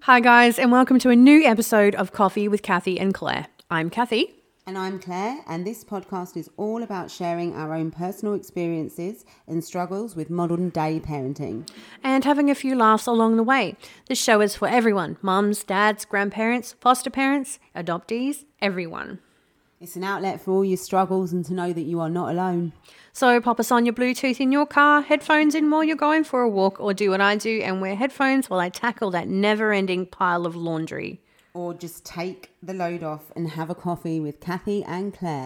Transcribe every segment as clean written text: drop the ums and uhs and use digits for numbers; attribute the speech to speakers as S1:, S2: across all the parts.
S1: Hi guys, and welcome to a new episode of Coffee with Kathy and Claire. I'm Kathy.
S2: And I'm Claire, and this podcast is all about sharing our own personal experiences and struggles with modern day parenting.
S1: And having a few laughs along the way. This show is for everyone. Mums, dads, grandparents, foster parents, adoptees, everyone.
S2: It's an outlet for all your struggles and to know that you are not alone.
S1: So pop us on your Bluetooth in your car, headphones in while you're going for a walk, or do what I do and wear headphones while I tackle that never-ending pile of laundry.
S2: Or just take the load off and have a coffee with Kathy and Claire.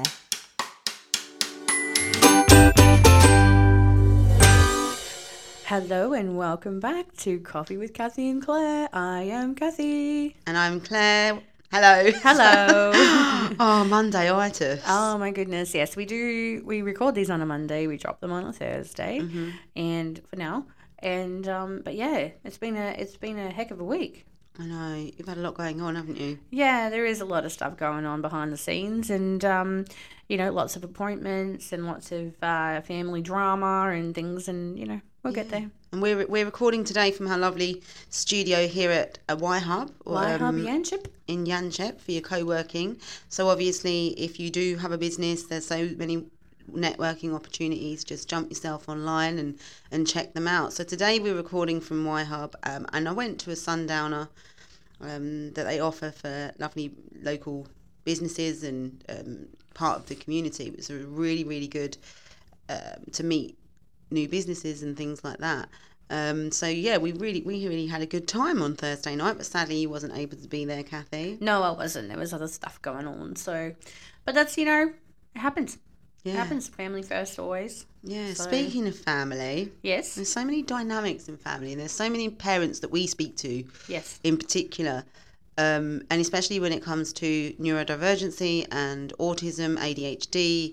S1: Hello and welcome back to Coffee with Kathy and Claire. I am Kathy.
S2: And I'm Claire. Hello.
S1: Hello.
S2: Oh, Monday-itis.
S1: Oh my goodness, yes. We record these on a Monday, we drop them on a Thursday. And for now. And but yeah, it's been a heck of a week.
S2: I know, you've had a lot going on, haven't you?
S1: Yeah, there is a lot of stuff going on behind the scenes, and lots of appointments and lots of family drama and things, and we'll get there.
S2: And we're recording today from our lovely studio here at Y-Hub.
S1: Y-Hub Yanchep.
S2: In Yanchep for your co-working. So obviously, if you do have a business, there's so many networking opportunities. Just jump yourself online and check them out. So today we're recording from Y-Hub, and I went to a sundowner that they offer for lovely local businesses and part of the community. It was really, really good to meet new businesses and things like that. So yeah, we really had a good time on Thursday night, but sadly you wasn't able to be there, Kathy.
S1: No, I wasn't. There was other stuff going on. So, but that's it happens. Yeah. It happens. Family first always.
S2: Yeah. So, speaking of family,
S1: yes,
S2: there's so many dynamics in family. There's so many parents that we speak to.
S1: Yes.
S2: In particular, and especially when it comes to neurodivergency and autism, ADHD.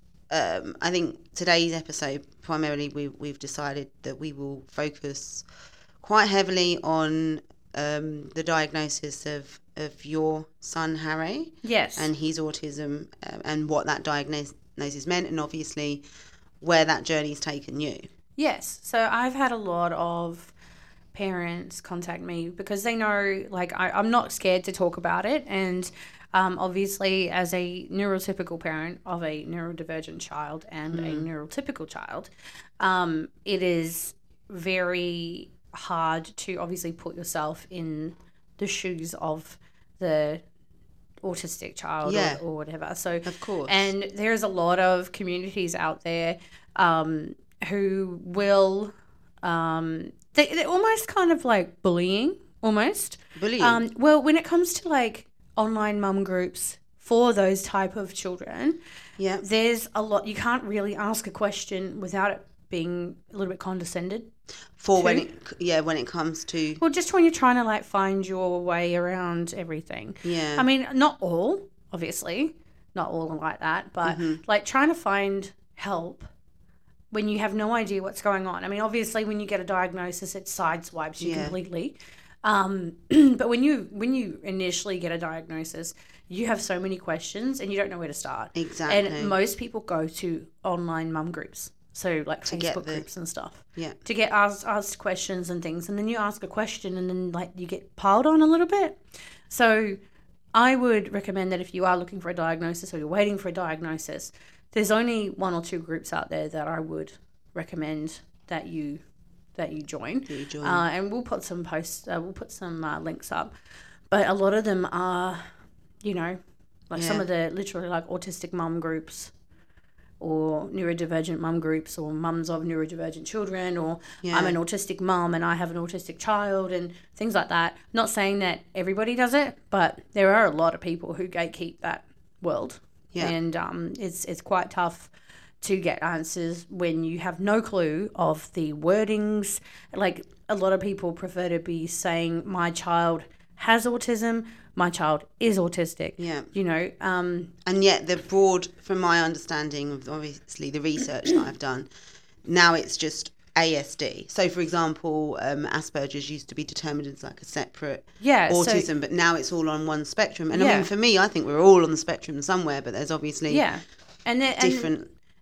S2: I think today's episode, primarily, we've decided that we will focus quite heavily on the diagnosis of your son, Harry.
S1: Yes.
S2: And his autism and what that diagnosis meant, and obviously where that journey's taken you.
S1: Yes. So I've had a lot of parents contact me because they know, I'm not scared to talk about it, and obviously, as a neurotypical parent of a neurodivergent child and a neurotypical child, it is very hard to obviously put yourself in the shoes of the autistic child or whatever. So,
S2: of course.
S1: And there's a lot of communities out there who will, they're almost kind of like bullying, almost.
S2: Bullying?
S1: Well, when it comes to online mum groups for those type of children, there's a lot. You can't really ask a question without it being a little bit condescended.
S2: When it comes to,
S1: well, just when you're trying to find your way around everything.
S2: Yeah.
S1: I mean, not all, obviously, not all like that, but trying to find help when you have no idea what's going on. I mean, obviously, when you get a diagnosis, it sideswipes you completely. But when you initially get a diagnosis, you have so many questions and you don't know where to start.
S2: Exactly.
S1: And most people go to online mum groups, so Facebook groups and stuff.
S2: Yeah.
S1: To get asked questions and things, and then you ask a question and then you get piled on a little bit. So I would recommend that if you are looking for a diagnosis or you're waiting for a diagnosis, there's only one or two groups out there that I would recommend that you join. And we'll put some posts, we'll put some links up. But a lot of them are, some of the literally autistic mum groups or neurodivergent mum groups or mums of neurodivergent children or I'm an autistic mum and I have an autistic child and things like that. Not saying that everybody does it, but there are a lot of people who gatekeep that world. Yeah. And it's quite tough to get answers when you have no clue of the wordings. A lot of people prefer to be saying, my child has autism, my child is autistic.
S2: Yeah.
S1: And
S2: yet the broad, from my understanding of obviously the research that I've done, now it's just ASD. So, for example, Asperger's used to be determined as a separate autism, but now it's all on one spectrum. And I mean, for me, I think we're all on the spectrum somewhere, but there's obviously different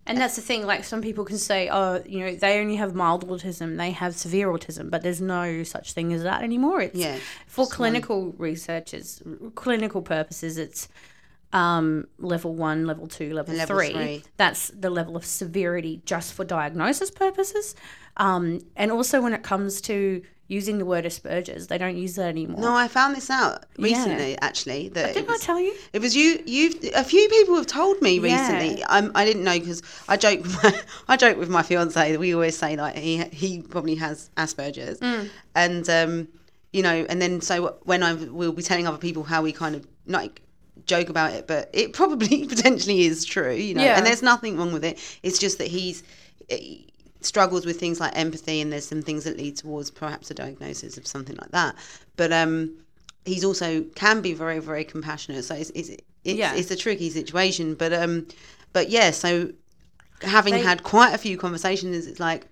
S1: And that's the thing, like some people can say, oh, you know, they only have mild autism, they have severe autism, but there's no such thing as that anymore. It's for clinical researchers, clinical purposes, it's level 1, level 2, level 3. That's the level of severity just for diagnosis purposes. And also when it comes to using the word Asperger's, they don't use that anymore.
S2: No, I found this out recently, actually. That
S1: didn't I tell you?
S2: It was you. A few people have told me recently. I didn't know because I joke with my fiance. We always say that he probably has Asperger's, and you know, and then so when we'll be telling other people how we kind of like joke about it, but it probably potentially is true, you know. And there's nothing wrong with it. It's just that he struggles with things like empathy, and there's some things that lead towards perhaps a diagnosis of something like that. But he's also can be very, very compassionate. So it's a tricky situation. But yeah, so having had quite a few conversations, it's like,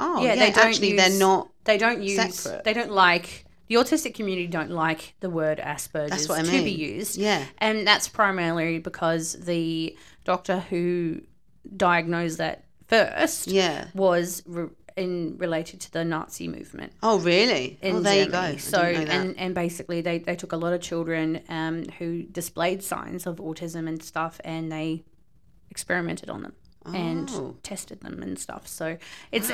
S2: they don't
S1: like the autistic community don't like the word Asperger's to be used.
S2: Yeah,
S1: and that's primarily because the doctor who diagnosed that first was related to the Nazi movement.
S2: Oh, really?
S1: In
S2: there
S1: Germany.
S2: You go.
S1: So, and basically they took a lot of children who displayed signs of autism and stuff, and they experimented on them and tested them and stuff. So it's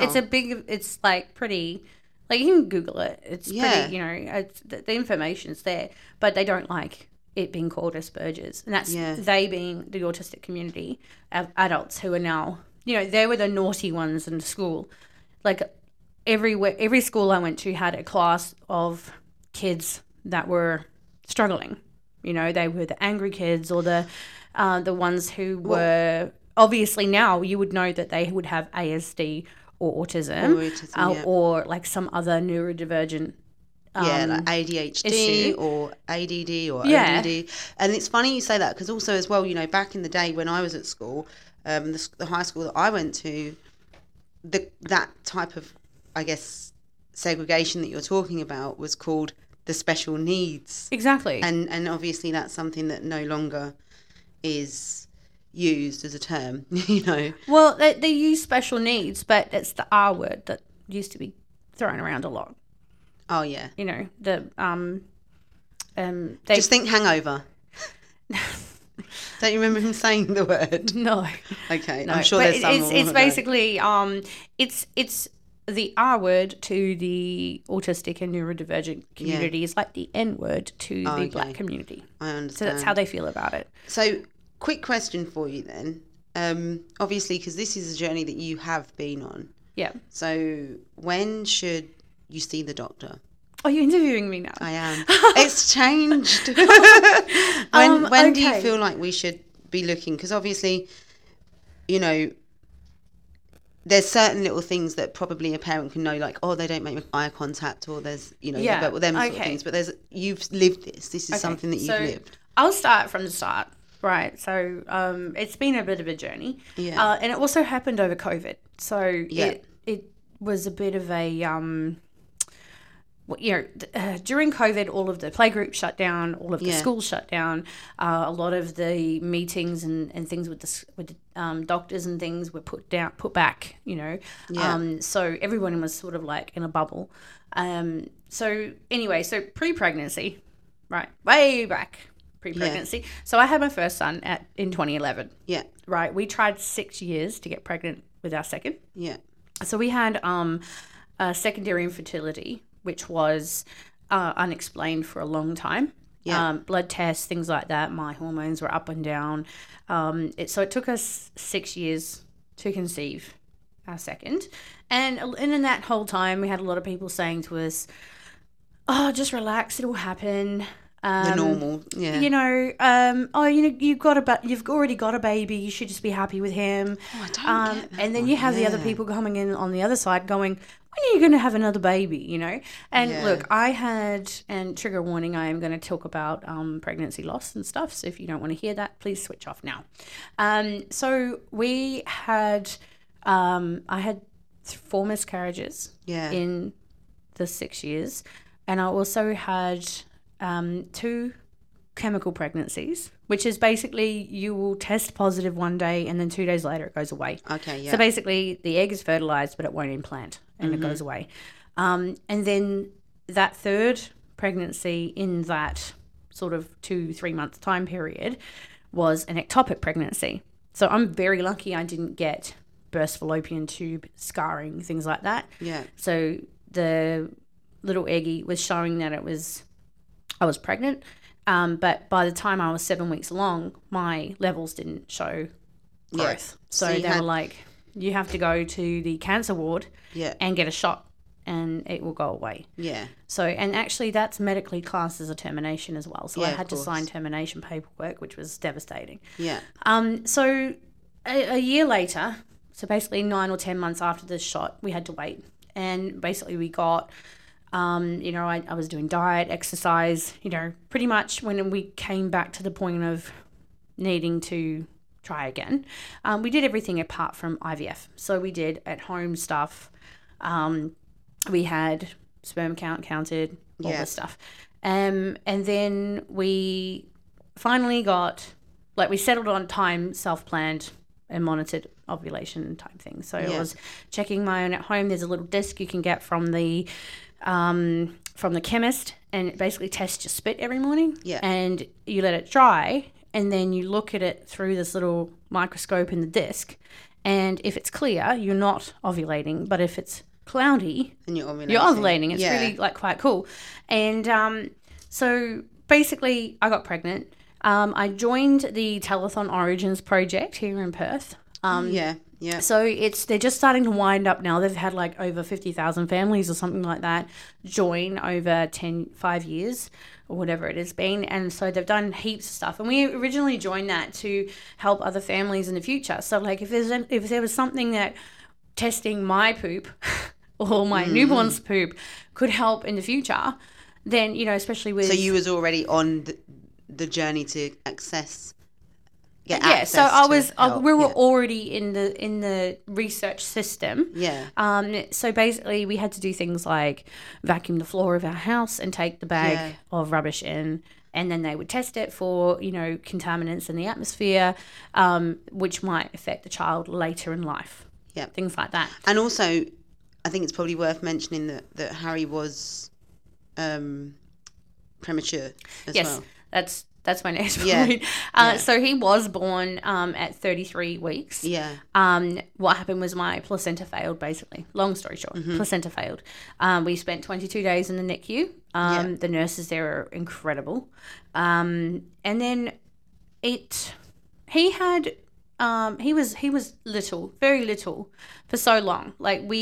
S1: pretty, like you can Google it. It's pretty, you know, the information's there, but they don't like it being called Asperger's, and that's they being the autistic community of adults who are now, you know, they were the naughty ones in school. Like every school I went to had a class of kids that were struggling. You know, they were the angry kids or the ones who were obviously now you would know that they would have ASD or autism, or like some other neurodivergent
S2: like ADHD
S1: issue.
S2: Or ADD or ODD. And it's funny you say that because also as well, you know, back in the day when I was at school, the high school that I went to, that type of, I guess, segregation that you're talking about was called the special needs.
S1: Exactly.
S2: And obviously that's something that no longer is used as a term, you know.
S1: Well, they use special needs, but it's the R word that used to be thrown around a lot.
S2: Oh, yeah.
S1: You know,
S2: just think hangover. Don't you remember him saying the word?
S1: No.
S2: Okay,
S1: no.
S2: I'm sure
S1: but
S2: there's some.
S1: It's basically it's the R word to the autistic and neurodivergent community is like the N word to the black community.
S2: I understand.
S1: So that's how they feel about it.
S2: So, quick question for you then. Obviously, because this is a journey that you have been on. Yeah. So, when should you see the doctor?
S1: Are you interviewing me now?
S2: I am. It's changed. When do you feel like we should be looking? Because obviously, you know, there's certain little things that probably a parent can know, like, oh, they don't make eye contact, or there's, you know, them sort of things. But you've lived this. This is something that you've lived.
S1: I'll start from the start. Right. So it's been a bit of a journey. Yeah. And it also happened over COVID. So it was a bit of a during COVID, all of the playgroups shut down, all of the schools shut down. A lot of the meetings and things with the doctors and things were put back. You know, so everyone was sort of like in a bubble. So anyway, pre-pregnancy, right, way back pre-pregnancy. Yeah. So I had my first son in 2011. Yeah. Right. We tried 6 years to get pregnant with our second. Yeah. So we had a secondary infertility, which was unexplained for a long time. Yeah. Blood tests, things like that. My hormones were up and down. So it took us 6 years to conceive our second. And in that whole time, we had a lot of people saying to us, oh, just relax, it'll happen.
S2: The normal, yeah.
S1: You know, you've already got a baby. You should just be happy with him.
S2: Oh, I don't get that.
S1: And then you have the other people coming in on the other side going, when are you going to have another baby, you know? And look, I had, and trigger warning, I am going to talk about pregnancy loss and stuff. So if you don't want to hear that, please switch off now. So we had, I had 4 miscarriages in the 6 years. And I also had 2 chemical pregnancies, which is basically you will test positive one day and then 2 days later it goes away.
S2: Okay, yeah.
S1: So basically the egg is fertilized, but it won't implant and it goes away. And then that third pregnancy in that sort of 2-3 month time period was an ectopic pregnancy. So I'm very lucky I didn't get burst fallopian tube scarring, things like that.
S2: Yeah.
S1: So the little eggie was showing that I was pregnant. But by the time I was 7 weeks along, my levels didn't show growth. So they were like, you have to go to the cancer ward and get a shot and it will go away.
S2: Yeah.
S1: So, and actually that's medically classed as a termination as well. So I had to sign termination paperwork, which was devastating.
S2: Yeah.
S1: So a year later, so basically 9 or 10 months after this shot, we had to wait. And basically we got... I was doing diet, exercise, pretty much when we came back to the point of needing to try again, we did everything apart from IVF. So we did at-home stuff. We had sperm count counted, all this stuff. And then we finally got, we settled on time, self-planned and monitored ovulation type thing. So I was checking my own at home. There's a little disc you can get from the chemist, and it basically tests your spit every morning.
S2: Yeah.
S1: And you let it dry, and then you look at it through this little microscope in the disc, and if it's clear, you're not ovulating. But if it's cloudy,
S2: and you're
S1: ovulating. It's really quite cool. And so basically, I got pregnant. I joined the Telethon Origins project here in Perth. So they're just starting to wind up now. They've had over 50,000 families or something like that join over 5 years or whatever it has been. And so they've done heaps of stuff. And we originally joined that to help other families in the future. So if there was something that testing my poop or my newborn's poop could help in the future, then, especially with...
S2: So you was already on the journey to access...
S1: So we were already in the research system.
S2: Yeah.
S1: So basically, we had to do things like vacuum the floor of our house and take the bag of rubbish in, and then they would test it for contaminants in the atmosphere, which might affect the child later in life.
S2: Yeah.
S1: Things like that.
S2: And also, I think it's probably worth mentioning that Harry was premature as well.
S1: Yes, that's my next point. So he was born at 33 weeks.
S2: Yeah.
S1: What happened was my placenta failed, basically. Long story short, placenta failed. We spent 22 days in the NICU. The nurses there are incredible. And then he was little, very little, for so long.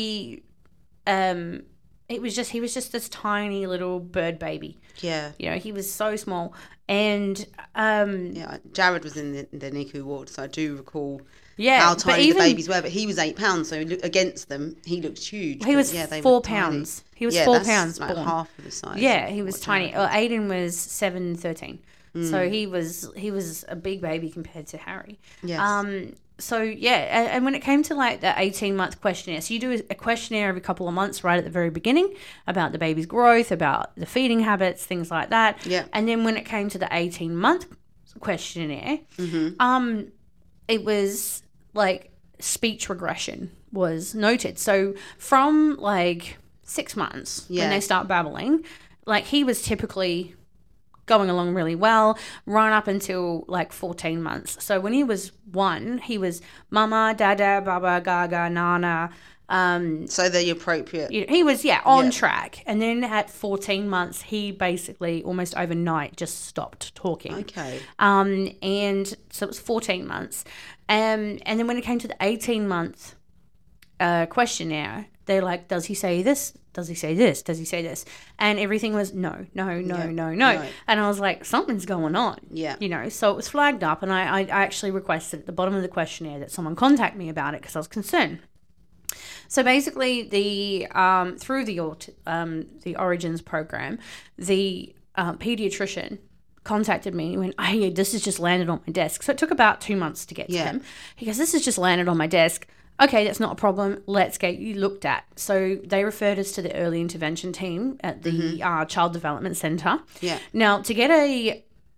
S1: He was just this tiny little bird baby.
S2: Yeah.
S1: He was so small. And
S2: Jared was in the NICU ward, so I do recall
S1: how
S2: tiny the babies were. But he was 8 pounds, so against them, he looked huge.
S1: He was 4 pounds. He was 4 pounds born.
S2: Half of the size.
S1: Yeah, he was tiny. Aiden was 7'13". So he was a big baby compared to Harry.
S2: Yes.
S1: And when it came to the 18-month questionnaire, so you do a questionnaire every couple of months right at the very beginning about the baby's growth, about the feeding habits, things like that.
S2: Yeah.
S1: And then when it came to the 18-month questionnaire, it was speech regression was noted. So from 6 months when they start babbling, he was typically going along really well, right up until 14 months. So when he was 1, he was mama, dada, baba, gaga, nana.
S2: So the appropriate.
S1: He was, on track. And then at 14 months, he basically almost overnight just stopped talking.
S2: Okay.
S1: And so it was 14 months. And then when it came to the 18-month questionnaire, they're like, does he say this? Does he say this? Does he say this? And everything was no.
S2: Right.
S1: And I was like, something's going on.
S2: Yeah.
S1: So it was flagged up, and I actually requested at the bottom of the questionnaire that someone contact me about it because I was concerned. So basically, through the Origins program, the pediatrician contacted me and went, hey, this has just landed on my desk. So it took about 2 months to get to him. He goes, this has just landed on my desk. Okay, that's not a problem. Let's get you looked at. So they referred us to the early intervention team at the Child Development Centre.
S2: Yeah.
S1: Now, to get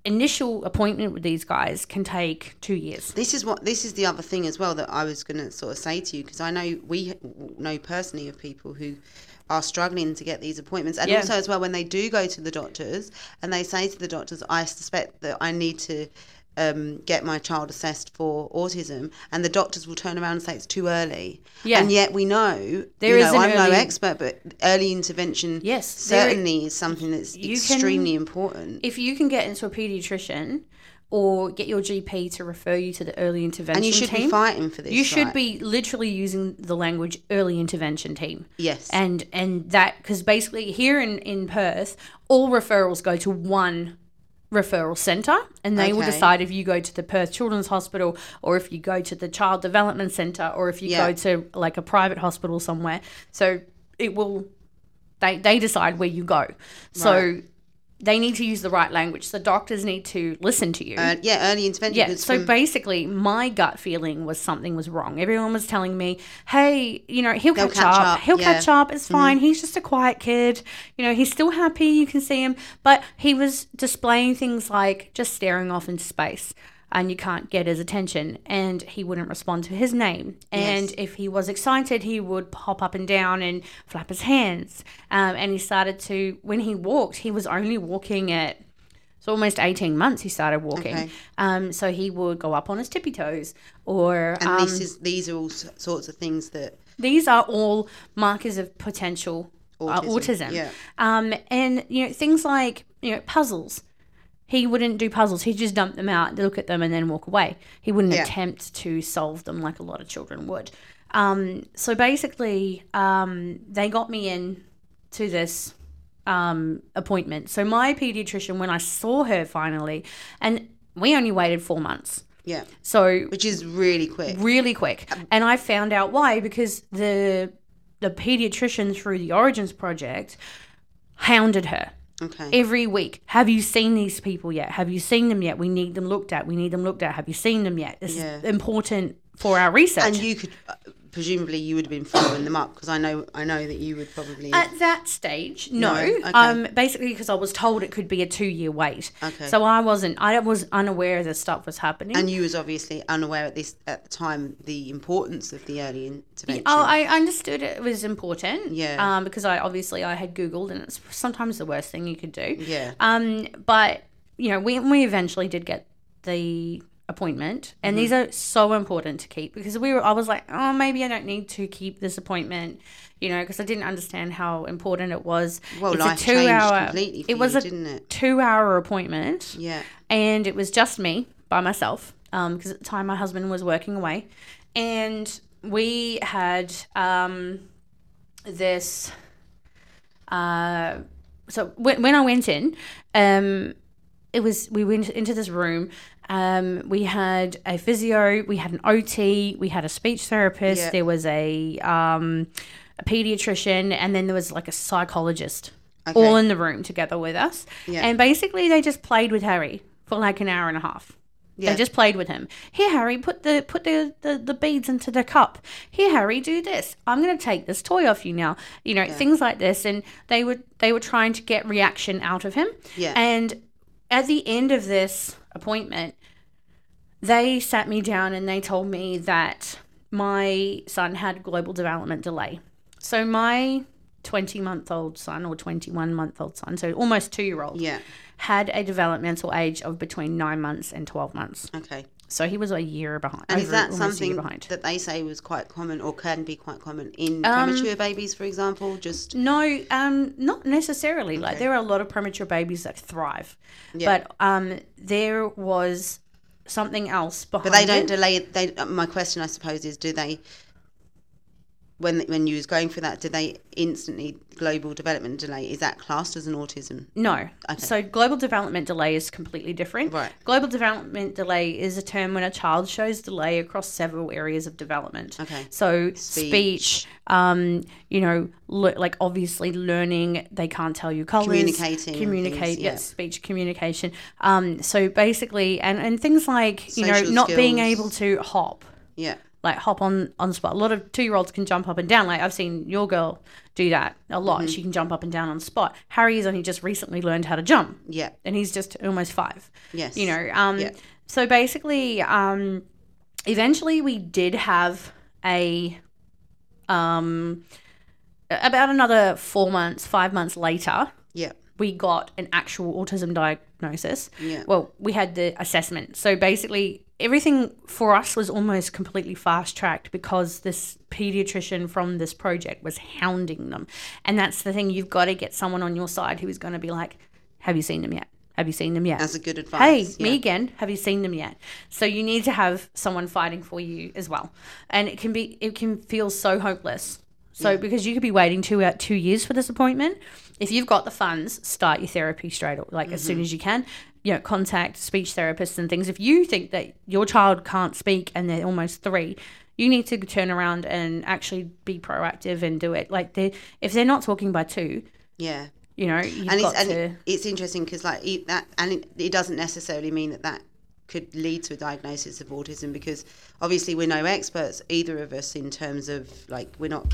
S1: initial appointment with these guys can take 2 years.
S2: This is the other thing as well that I was going to sort of say to you, because I know we know personally of people who are struggling to get these appointments, and also as well when they do go to the doctors and they say to the doctors, I suspect that I need to get my child assessed for autism, and the doctors will turn around and say it's too early. And yet we know, I'm no expert, but early intervention certainly is something that's extremely important.
S1: If you can get into a paediatrician or get your GP to refer you to the early intervention team.
S2: And you should be fighting for this.
S1: You should be literally using the language early intervention team.
S2: Yes.
S1: And that, because basically here in Perth, all referrals go to one referral centre, and they will decide if you go to the Perth Children's Hospital or if you go to the Child Development Centre or if you go to like a private hospital somewhere. So it will, they decide where you go. So they need to use the right language. The doctors need to listen to you.
S2: Early intervention.
S1: Yeah, so basically my gut feeling was something was wrong. Everyone was telling me, hey, he'll catch up. He'll catch up. It's fine. He's just a quiet kid. He's still happy. You can see him. But he was displaying things like just staring off into space, and you can't get his attention, and he wouldn't respond to his name. And if he was excited, he would hop up and down and flap his hands. And he started to, when he walked, he was only walking at, so almost 18 months he started walking. So he would go up on his tippy toes or...
S2: And these are all sorts of things that...
S1: These are all markers of potential autism.
S2: Yeah.
S1: And, things like, puzzles. He wouldn't do puzzles. He'd just dump them out, look at them, and then walk away. He wouldn't attempt to solve them like a lot of children would. So basically, they got me in to this appointment. So my paediatrician, when I saw her finally, and we only waited 4 months.
S2: Yeah.
S1: So
S2: which is really quick.
S1: Really quick. And I found out why, because the paediatrician through the Origins Project hounded her.
S2: Okay.
S1: Every week. Have you seen these people yet? Have you seen them yet? We need them looked at. Have you seen them yet? This is important for our research.
S2: And you could, presumably you would have been following them up, because I know that you would probably...
S1: At that stage, no.
S2: Okay.
S1: Basically because I was told it could be a 2-year wait.
S2: Okay.
S1: So I was unaware that stuff was happening.
S2: And you was obviously unaware at the time the importance of the early intervention.
S1: Oh, I understood it was important.
S2: Yeah.
S1: Because I had Googled, and it's sometimes the worst thing you could do.
S2: Yeah.
S1: But we eventually did get the appointment, and these are so important to keep, because I was like, oh, maybe I don't need to keep this appointment, because I didn't understand how important it was.
S2: Well,
S1: it's
S2: life
S1: a 2-hour,
S2: changed completely for
S1: it was
S2: you,
S1: a
S2: didn't it?
S1: 2-hour appointment.
S2: Yeah.
S1: And it was just me by myself, because at the time my husband was working away, and we had this. So when I went in, we went into this room. We had a physio, we had an OT, we had a speech therapist, there was a pediatrician, and then there was like a psychologist, all in the room together with us.
S2: Yeah.
S1: And basically they just played with Harry for like an hour and a half. Yeah. They just played with him. Here, Harry, put the beads into the cup. Here, Harry, do this. I'm going to take this toy off you now. Things like this. And they were trying to get reaction out of him.
S2: Yeah.
S1: And at the end of this appointment, they sat me down and they told me that my son had global development delay. So my 20-month-old son, or 21-month-old son, so almost 2-year-old, had a developmental age of between 9 months and 12 months.
S2: Okay.
S1: So he was a year behind.
S2: And is that something that they say was quite common, or can be quite common in premature babies, for example?
S1: No, not necessarily. Okay. Like, there are a lot of premature babies that thrive, but there was something else behind.
S2: But they don't delay. My question, I suppose, is: do they? When you was going for that, did they instantly global development delay? Is that classed as an autism?
S1: No. Okay. So global development delay is completely different.
S2: Right.
S1: Global development delay is a term when a child shows delay across several areas of development.
S2: Okay.
S1: So speech, like obviously learning, they can't tell you colours. Speech communication. So basically, and things like, not being able to hop.
S2: Yeah.
S1: like hop on the spot. A lot of 2-year-olds can jump up and down. Like I've seen your girl do that a lot. She can jump up and down on the spot. Harry has only just recently learned how to jump.
S2: Yeah.
S1: And he's just almost 5.
S2: Yes.
S1: You know, so basically, eventually we did have about another 5 months later, we got an actual autism diagnosis.
S2: Yeah.
S1: Well, we had the assessment. So basically everything for us was almost completely fast-tracked because this pediatrician from this project was hounding them. And that's the thing. You've got to get someone on your side who is going to be like, have you seen them yet? Have you seen them yet?
S2: That's a good
S1: Hey,
S2: advice.
S1: me again. Have you seen them yet? So you need to have someone fighting for you as well. And it can feel so hopeless. So because you could be waiting 2 years for this appointment. If you've got the funds, start your therapy straight away, like as soon as you can. You know, contact speech therapists and things. If you think that your child can't speak and they're almost 3, you need to turn around and actually be proactive and do it. Like if they're not talking by 2,
S2: Yeah.
S1: you know,
S2: it's interesting because like that, and it doesn't necessarily mean that could lead to a diagnosis of autism, because obviously we're no experts, either of us, in terms of like we're not.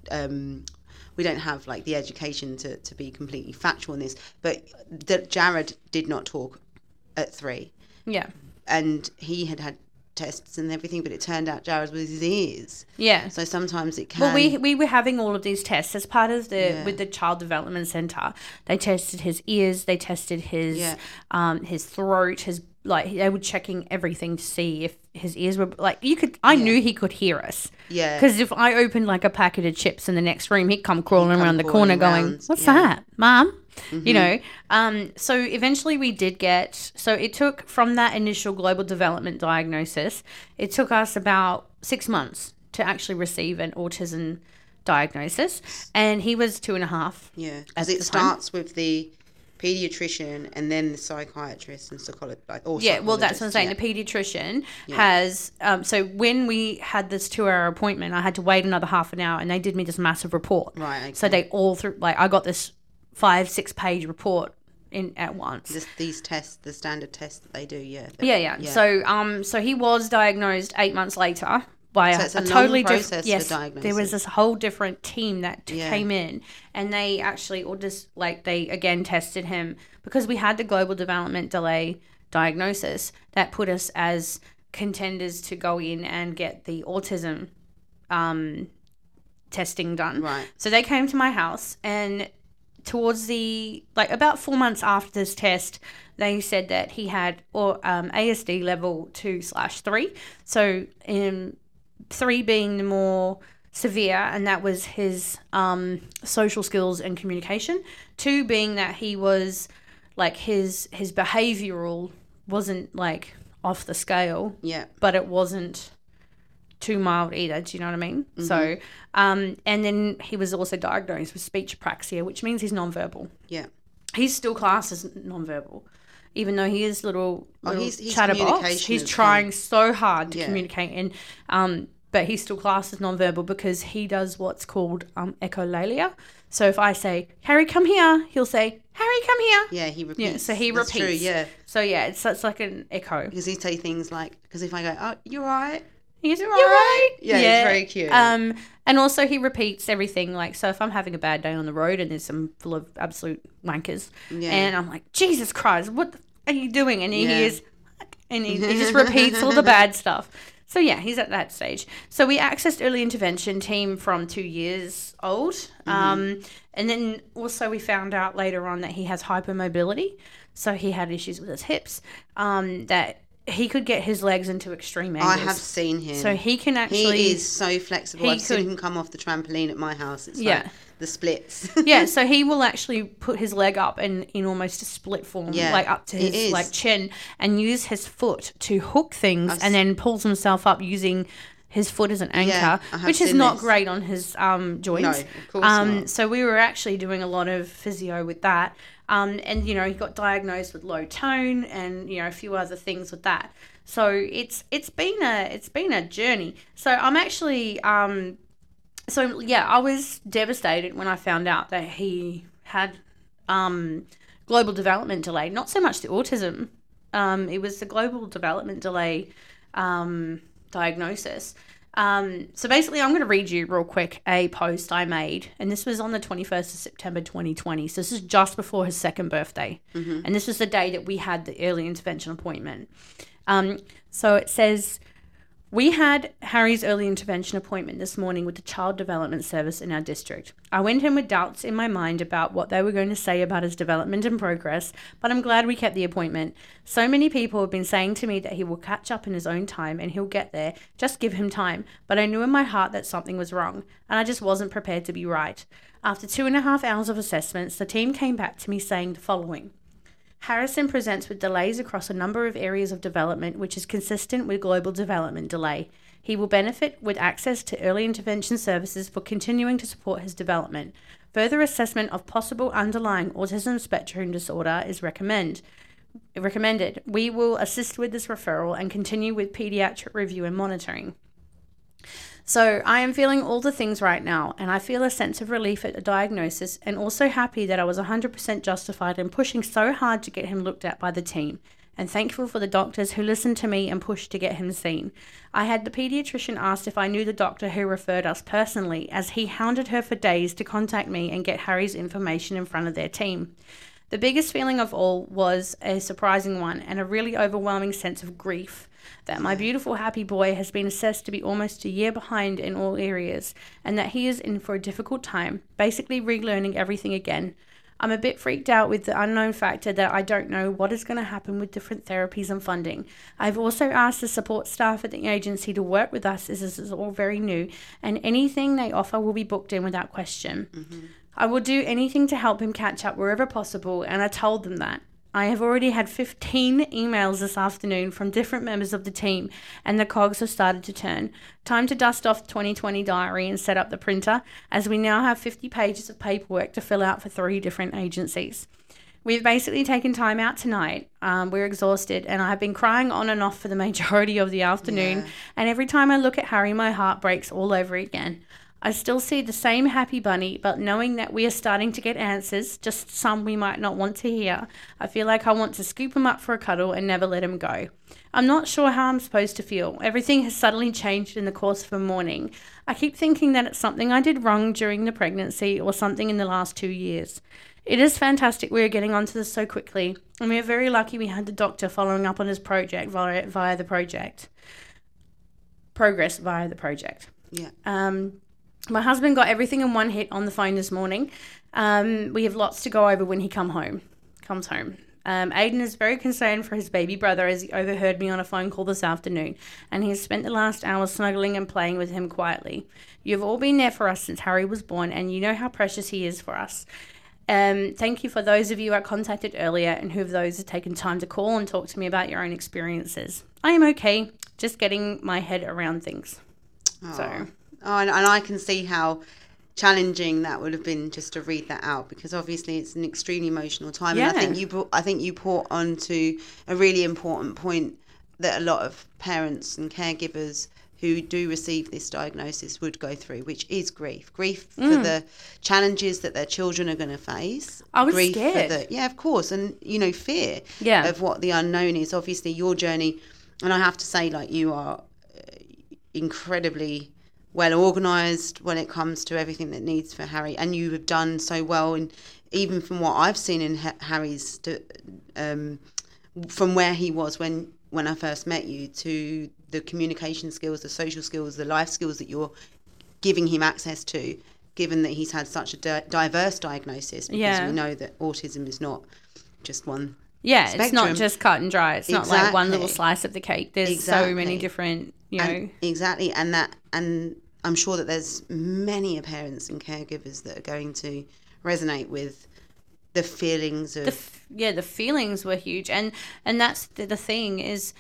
S2: We don't have like the education to be completely factual in this, but Jared did not talk at 3.
S1: Yeah.
S2: And he had tests and everything, but it turned out Jared was his ears.
S1: Yeah.
S2: So sometimes it can.
S1: Well, we were having all of these tests as part of with the Child Development Centre. They tested his ears, they tested his throat, they were checking everything to see if his ears were like I knew he could hear us.
S2: Yeah.
S1: Because if I opened like a packet of chips in the next room, he'd come crawling around the corner going, "What's that, Mom?" You know. So eventually we did get. So it took from that initial global development diagnosis, it took us about 6 months to actually receive an autism diagnosis, and he was 2.5.
S2: Yeah, because it starts with the pediatrician and then the psychiatrist and psychologist.
S1: Well, that's what I'm saying. The pediatrician has. So when we had this 2-hour appointment, I had to wait another half an hour, and they did me this massive report.
S2: Right. Okay.
S1: So they all through. Like I got this 5-6 page report in at once.
S2: These tests, the standard tests that they do.
S1: Yeah. So he was diagnosed 8 months later. By a totally different there was this whole different team that came in, and they actually they again tested him because we had the global development delay diagnosis that put us as contenders to go in and get the autism testing done.
S2: Right.
S1: So they came to my house, and towards about 4 months after this test, they said that he had ASD level 2/3. So 3 being the more severe, and that was his social skills and communication. 2 being that he was like his behavioral wasn't like off the scale.
S2: Yeah.
S1: But it wasn't too mild either. Do you know what I mean? Mm-hmm. So, and then he was also diagnosed with speech apraxia, which means he's nonverbal.
S2: Yeah.
S1: He's still classed as nonverbal. Even though he is little
S2: he's
S1: chatterbox, he's trying so hard to communicate, and but he's still classed as nonverbal because he does what's called echolalia. So if I say, "Harry, come here," he'll say, "Harry, come here."
S2: Yeah, he repeats.
S1: Yeah, so he repeats.
S2: True, yeah.
S1: So yeah, it's like an echo.
S2: Because he say things like, because if I go, "Oh, you're right,"
S1: he's you're right.
S2: Yeah, it's very cute.
S1: And also he repeats everything. Like, so if I'm having a bad day on the road and there's some full of absolute wankers, and I'm like, "Jesus Christ, what are you doing?" And he hears, and he just repeats all the bad stuff. So yeah, he's at that stage. So we accessed early intervention team from 2 years old. And then also we found out later on that he has hypermobility. So he had issues with his hips, that he could get his legs into extreme angles.
S2: I have seen him.
S1: So he can actually...
S2: He is so flexible. I've seen him come off the trampoline at my house. It's like the splits.
S1: Yeah, so he will actually put his leg up in almost a split form, like up to his like chin, and use his foot to hook things, and then pulls himself up using his foot as an anchor, which is not great on his joints.
S2: No, of course not.
S1: So we were actually doing a lot of physio with that. And, you know, he got diagnosed with low tone and, you know, a few other things with that. So it's been a journey. So I'm actually... I was devastated when I found out that he had global development delay. Not so much the autism. It was the global development delay diagnosis. So basically, I'm going to read you real quick a post I made, and this was on the 21st of September 2020. So this is just before his second birthday, and this was the day that we had the early intervention appointment. So it says, we had Harry's early intervention appointment this morning with the Child Development Service in our district. I went in with doubts in my mind about what they were going to say about his development and progress, but I'm glad we kept the appointment. So many people have been saying to me that he will catch up in his own time and he'll get there. Just give him time. But I knew in my heart that something was wrong, and I just wasn't prepared to be right. After 2.5 hours of assessments, the team came back to me saying the following. Harrison presents with delays across a number of areas of development, which is consistent with global development delay. He will benefit with access to early intervention services for continuing to support his development. Further assessment of possible underlying autism spectrum disorder is recommended. We will assist with this referral and continue with pediatric review and monitoring. So I am feeling all the things right now, and I feel a sense of relief at the diagnosis and also happy that I was 100% justified in pushing so hard to get him looked at by the team, and thankful for the doctors who listened to me and pushed to get him seen. I had the pediatrician asked if I knew the doctor who referred us personally, as he hounded her for days to contact me and get Harry's information in front of their team. The biggest feeling of all was a surprising one and a really overwhelming sense of grief that my beautiful happy boy has been assessed to be almost a year behind in all areas and that he is in for a difficult time, basically relearning everything again. I'm a bit freaked out with the unknown factor that I don't know what is going to happen with different therapies and funding. I've also asked the support staff at the agency to work with us as this is all very new, and anything they offer will be booked in without question. I will do anything to help him catch up wherever possible, and I told them that. I have already had 15 emails this afternoon from different members of the team, and the cogs have started to turn. Time to dust off the 2020 diary and set up the printer, as we now have 50 pages of paperwork to fill out for 3 different agencies. We've basically taken time out tonight. We're exhausted, and I've been crying on and off for the majority of the afternoon, and every time I look at Harry, my heart breaks all over again. I still see the same happy bunny, but knowing that we are starting to get answers, just some we might not want to hear, I feel like I want to scoop him up for a cuddle and never let him go. I'm not sure how I'm supposed to feel. Everything has suddenly changed in the course of a morning. I keep thinking that it's something I did wrong during the pregnancy or something in the last 2 years. It is fantastic we are getting onto this so quickly, and we are very lucky we had the doctor following up on his project via the project. Progress via the project.
S2: Yeah.
S1: My husband got everything in one hit on the phone this morning. We have lots to go over when he comes home. Aiden is very concerned for his baby brother as he overheard me on a phone call this afternoon, and he has spent the last hour snuggling and playing with him quietly. You have all been there for us since Harry was born, and you know how precious he is for us. Thank you for those of you I contacted earlier and who of those have taken time to call and talk to me about your own experiences. I am okay, just getting my head around things.
S2: And I can see how challenging that would have been just to read that out, because obviously it's an extremely emotional time.
S1: Yeah.
S2: And I think you brought onto a really important point that a lot of parents and caregivers who do receive this diagnosis would go through, which is grief for the challenges that their children are going to face.
S1: I was
S2: grief
S1: scared.
S2: Of course, and fear of what the unknown is. Obviously, your journey, and I have to say, like, you are incredibly well organised when it comes to everything that needs for Harry, and you have done so well. And even from what I've seen in Harry's, from where he was when I first met you, to the communication skills, the social skills, the life skills that you're giving him access to, given that he's had such a diverse diagnosis, because we know that autism is not just one spectrum.
S1: It's not just cut and dry. It's not like one little slice of the cake. There's so many different,
S2: Exactly. And I'm sure that there's many parents and caregivers that are going to resonate with the feelings of...
S1: the feelings were huge. And that's the thing is,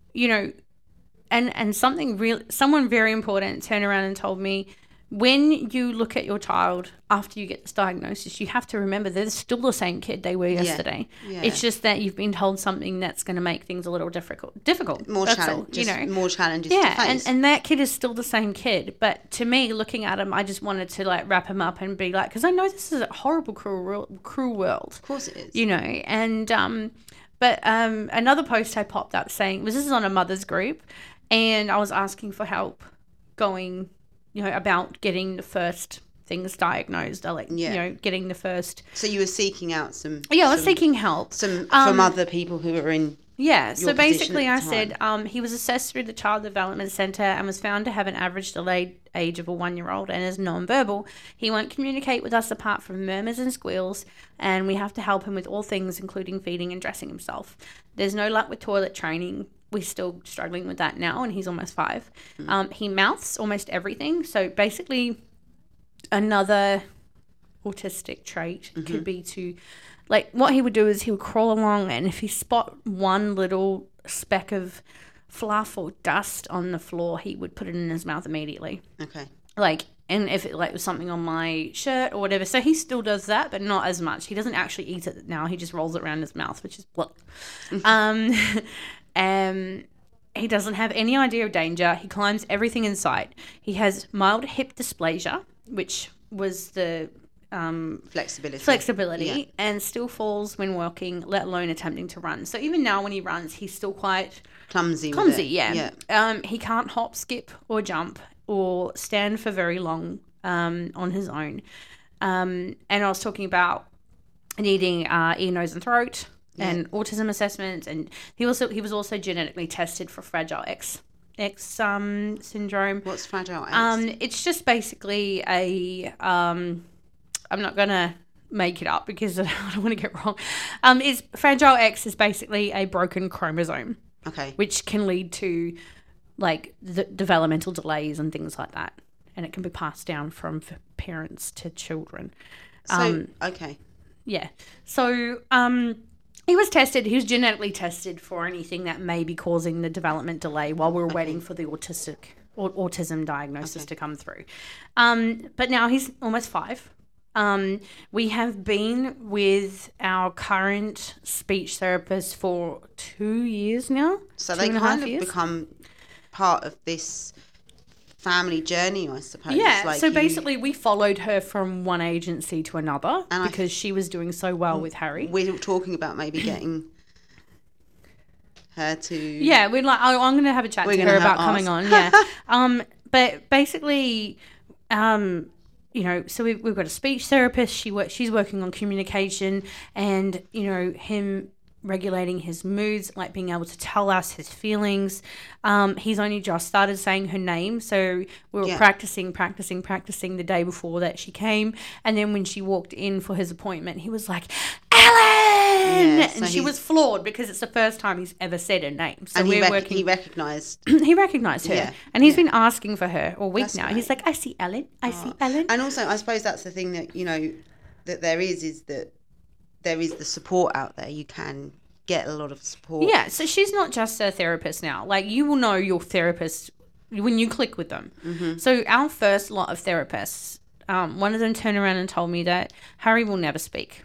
S1: and someone very important turned around and told me, when you look at your child after you get this diagnosis, you have to remember they're still the same kid they were yesterday. Yeah. It's just that you've been told something that's going to make things a little difficult.
S2: More challenges, more challenges to face.
S1: And that kid is still the same kid. But to me, looking at him, I just wanted to wrap him up and be like, because I know this is a horrible, cruel world.
S2: Of course it is.
S1: And but another post I popped up saying, this is on a mother's group, and I was asking for help. going, about getting the first things diagnosed, or getting the first.
S2: So you were seeking out some.
S1: Yeah, I was seeking help
S2: from other people who were in.
S1: Yeah, so basically I said he was assessed through the Child Development Centre and was found to have an average delayed age of a 1-year-old and is non-verbal. He won't communicate with us apart from murmurs and squeals, and we have to help him with all things, including feeding and dressing himself. There's no luck with toilet training. We're still struggling with that now, and he's almost 5. He mouths almost everything. So basically another autistic trait could be to... Like, what he would do is he would crawl along, and if he spot one little speck of fluff or dust on the floor, he would put it in his mouth immediately.
S2: Okay.
S1: Like, and if it was something on my shirt or whatever. So he still does that, but not as much. He doesn't actually eat it now. He just rolls it around his mouth, which is blah. He doesn't have any idea of danger. He climbs everything in sight. He has mild hip dysplasia, which was the... flexibility and still falls when walking, let alone attempting to run. So even now when he runs, he's still quite clumsy. He can't hop, skip or jump or stand for very long on his own. And I was talking about needing ear, nose and throat and autism assessments, and he was also genetically tested for Fragile X syndrome.
S2: What's Fragile X?
S1: It's just basically a I'm not going to make it up because I don't want to get wrong. Fragile X is basically a broken chromosome.
S2: Okay.
S1: Which can lead to, like, the developmental delays and things like that. And it can be passed down from parents to children.
S2: Okay.
S1: Yeah. So he was tested. He was genetically tested for anything that may be causing the development delay while we were waiting for the autism diagnosis to come through. But now he's almost 5. We have been with our current speech therapist for 2 years now.
S2: So they kind of become part of this family journey, I suppose.
S1: Yeah, like so basically we followed her from one agency to another because she was doing so well with Harry.
S2: We're talking about maybe getting her to...
S1: Yeah, we're like, I'm going to have a chat to her about coming on. Yeah. But basically... so we've got a speech therapist. She's working on communication and, him regulating his moods, like being able to tell us his feelings. He's only just started saying her name. So we were practicing the day before that she came. And then when she walked in for his appointment, he was like, Ellen! Yeah, and she was floored because it's the first time he's ever said her name. So
S2: he recognised.
S1: He recognised her. Yeah. And he's been asking for her all week now. Great. He's like, I see Ellen. I see Ellen.
S2: And also, I suppose that's the thing that, that there is that there is the support out there. You can get a lot of support.
S1: Yeah, so she's not just a therapist now. Like, you will know your therapist when you click with them. Mm-hmm. So our first lot of therapists, one of them turned around and told me that Harry will never speak.